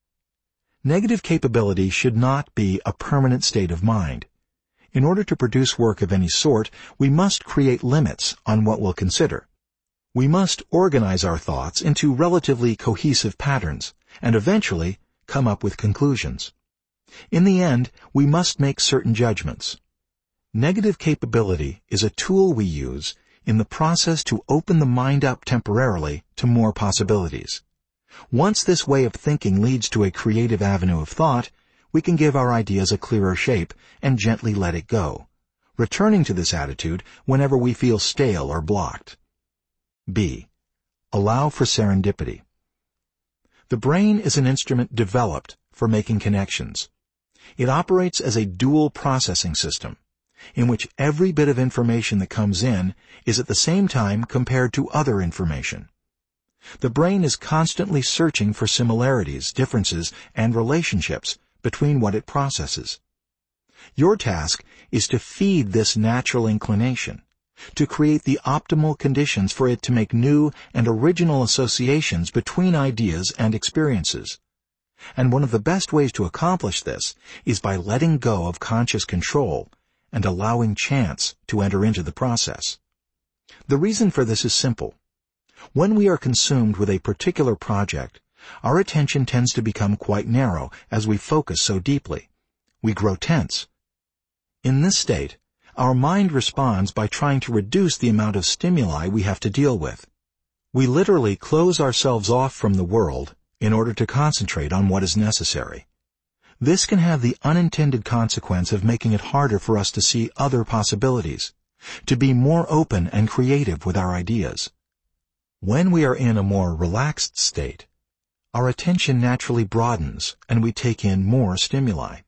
Negative capability should not be a permanent state of mind. In order to produce work of any sort, we must create limits on what we'll consider. We must organize our thoughts into relatively cohesive patterns and eventually come up with conclusions. In the end, we must make certain judgments. Negative capability is a tool we use in the process to open the mind up temporarily to more possibilities. Once this way of thinking leads to a creative avenue of thought, we can give our ideas a clearer shape and gently let it go, returning to this attitude whenever we feel stale or blocked. B. Allow for serendipity. The brain is an instrument developed for making connections. It operates as a dual processing system, in which every bit of information that comes in is at the same time compared to other information. The brain is constantly searching for similarities, differences, and relationships between what it processes. Your task is to feed this natural inclination, to create the optimal conditions for it to make new and original associations between ideas and experiences. And one of the best ways to accomplish this is by letting go of conscious control and allowing chance to enter into the process. The reason for this is simple. When we are consumed with a particular project, our attention tends to become quite narrow as we focus so deeply. We grow tense. In this state, our mind responds by trying to reduce the amount of stimuli we have to deal with. We literally close ourselves off from the world in order to concentrate on what is necessary. This can have the unintended consequence of making it harder for us to see other possibilities, to be more open and creative with our ideas. When we are in a more relaxed state, our attention naturally broadens and we take in more stimuli.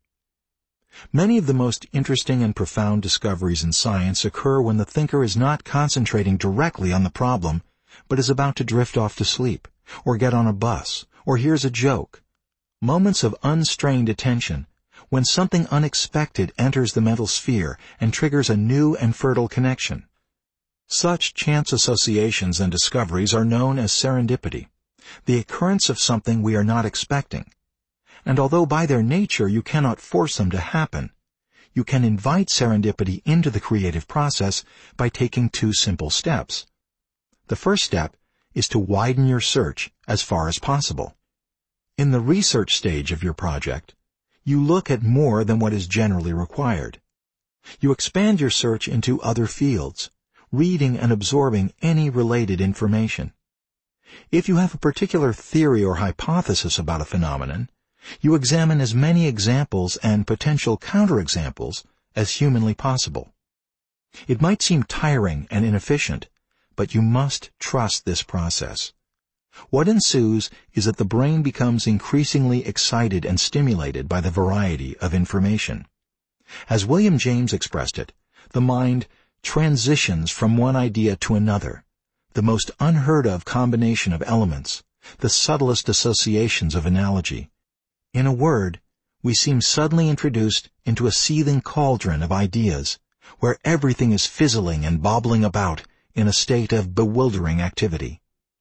Many of the most interesting and profound discoveries in science occur when the thinker is not concentrating directly on the problem, but is about to drift off to sleep, or get on a bus, or hears a joke. Moments of unstrained attention, when something unexpected enters the mental sphere and triggers a new and fertile connection. Such chance associations and discoveries are known as serendipity, the occurrence of something we are not expecting. And although by their nature you cannot force them to happen, you can invite serendipity into the creative process by taking two simple steps. The first step is to widen your search as far as possible. In the research stage of your project, you look at more than what is generally required. You expand your search into other fields, reading and absorbing any related information. If you have a particular theory or hypothesis about a phenomenon, you examine as many examples and potential counterexamples as humanly possible. It might seem tiring and inefficient, but you must trust this process. What ensues is that the brain becomes increasingly excited and stimulated by the variety of information. As William James expressed it, the mind transitions from one idea to another, the most unheard-of combination of elements, the subtlest associations of analogy. In a word, we seem suddenly introduced into a seething cauldron of ideas, where everything is fizzling and bobbling about in a state of bewildering activity.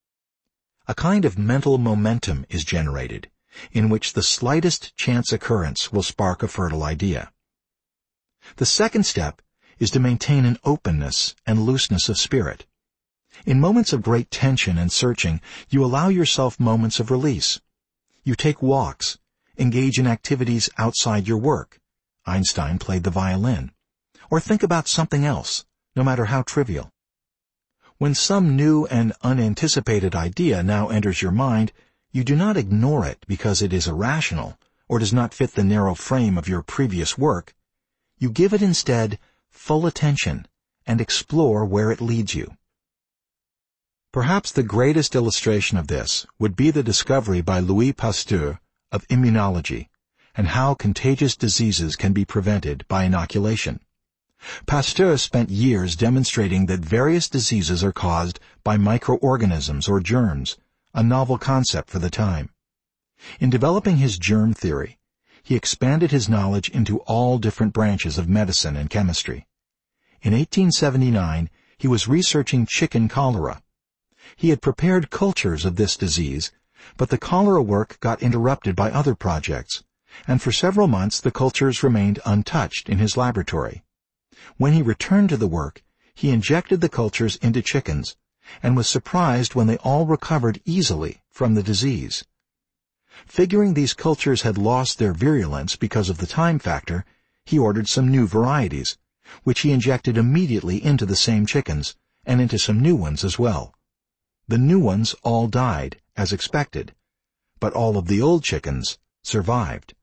A kind of mental momentum is generated, in which the slightest chance occurrence will spark a fertile idea. The second step is to maintain an openness and looseness of spirit. In moments of great tension and searching, you allow yourself moments of release. You take walks, engage in activities outside your work. Einstein played the violin. Or think about something else, no matter how trivial. When some new and unanticipated idea now enters your mind, you do not ignore it because it is irrational or does not fit the narrow frame of your previous work. You give it instead full attention and explore where it leads you. Perhaps the greatest illustration of this would be the discovery by Louis Pasteur of immunology and how contagious diseases can be prevented by inoculation. Pasteur spent years demonstrating that various diseases are caused by microorganisms or germs, a novel concept for the time. In developing his germ theory, he expanded his knowledge into all different branches of medicine and chemistry. In 1879, he was researching chicken cholera. He had prepared cultures of this disease, but the cholera work got interrupted by other projects, and for several months the cultures remained untouched in his laboratory. When he returned to the work, he injected the cultures into chickens, and was surprised when they all recovered easily from the disease. Figuring these cultures had lost their virulence because of the time factor, he ordered some new varieties, which he injected immediately into the same chickens, and into some new ones as well. The new ones all died, as expected, but all of the old chickens survived.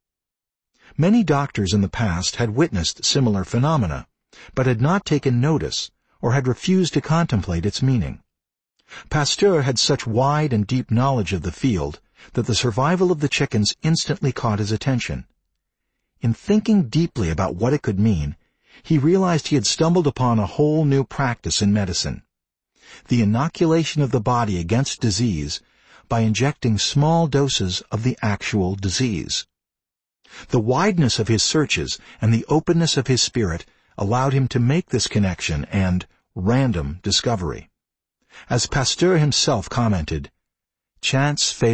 Many doctors in the past had witnessed similar phenomena, but had not taken notice or had refused to contemplate its meaning. Pasteur had such wide and deep knowledge of the field that the survival of the chickens instantly caught his attention. In thinking deeply about what it could mean, he realized he had stumbled upon a whole new practice in medicine: the inoculation of the body against disease by injecting small doses of the actual disease. The wideness of his searches and the openness of his spirit allowed him to make this connection and random discovery. As Pasteur himself commented, "Chance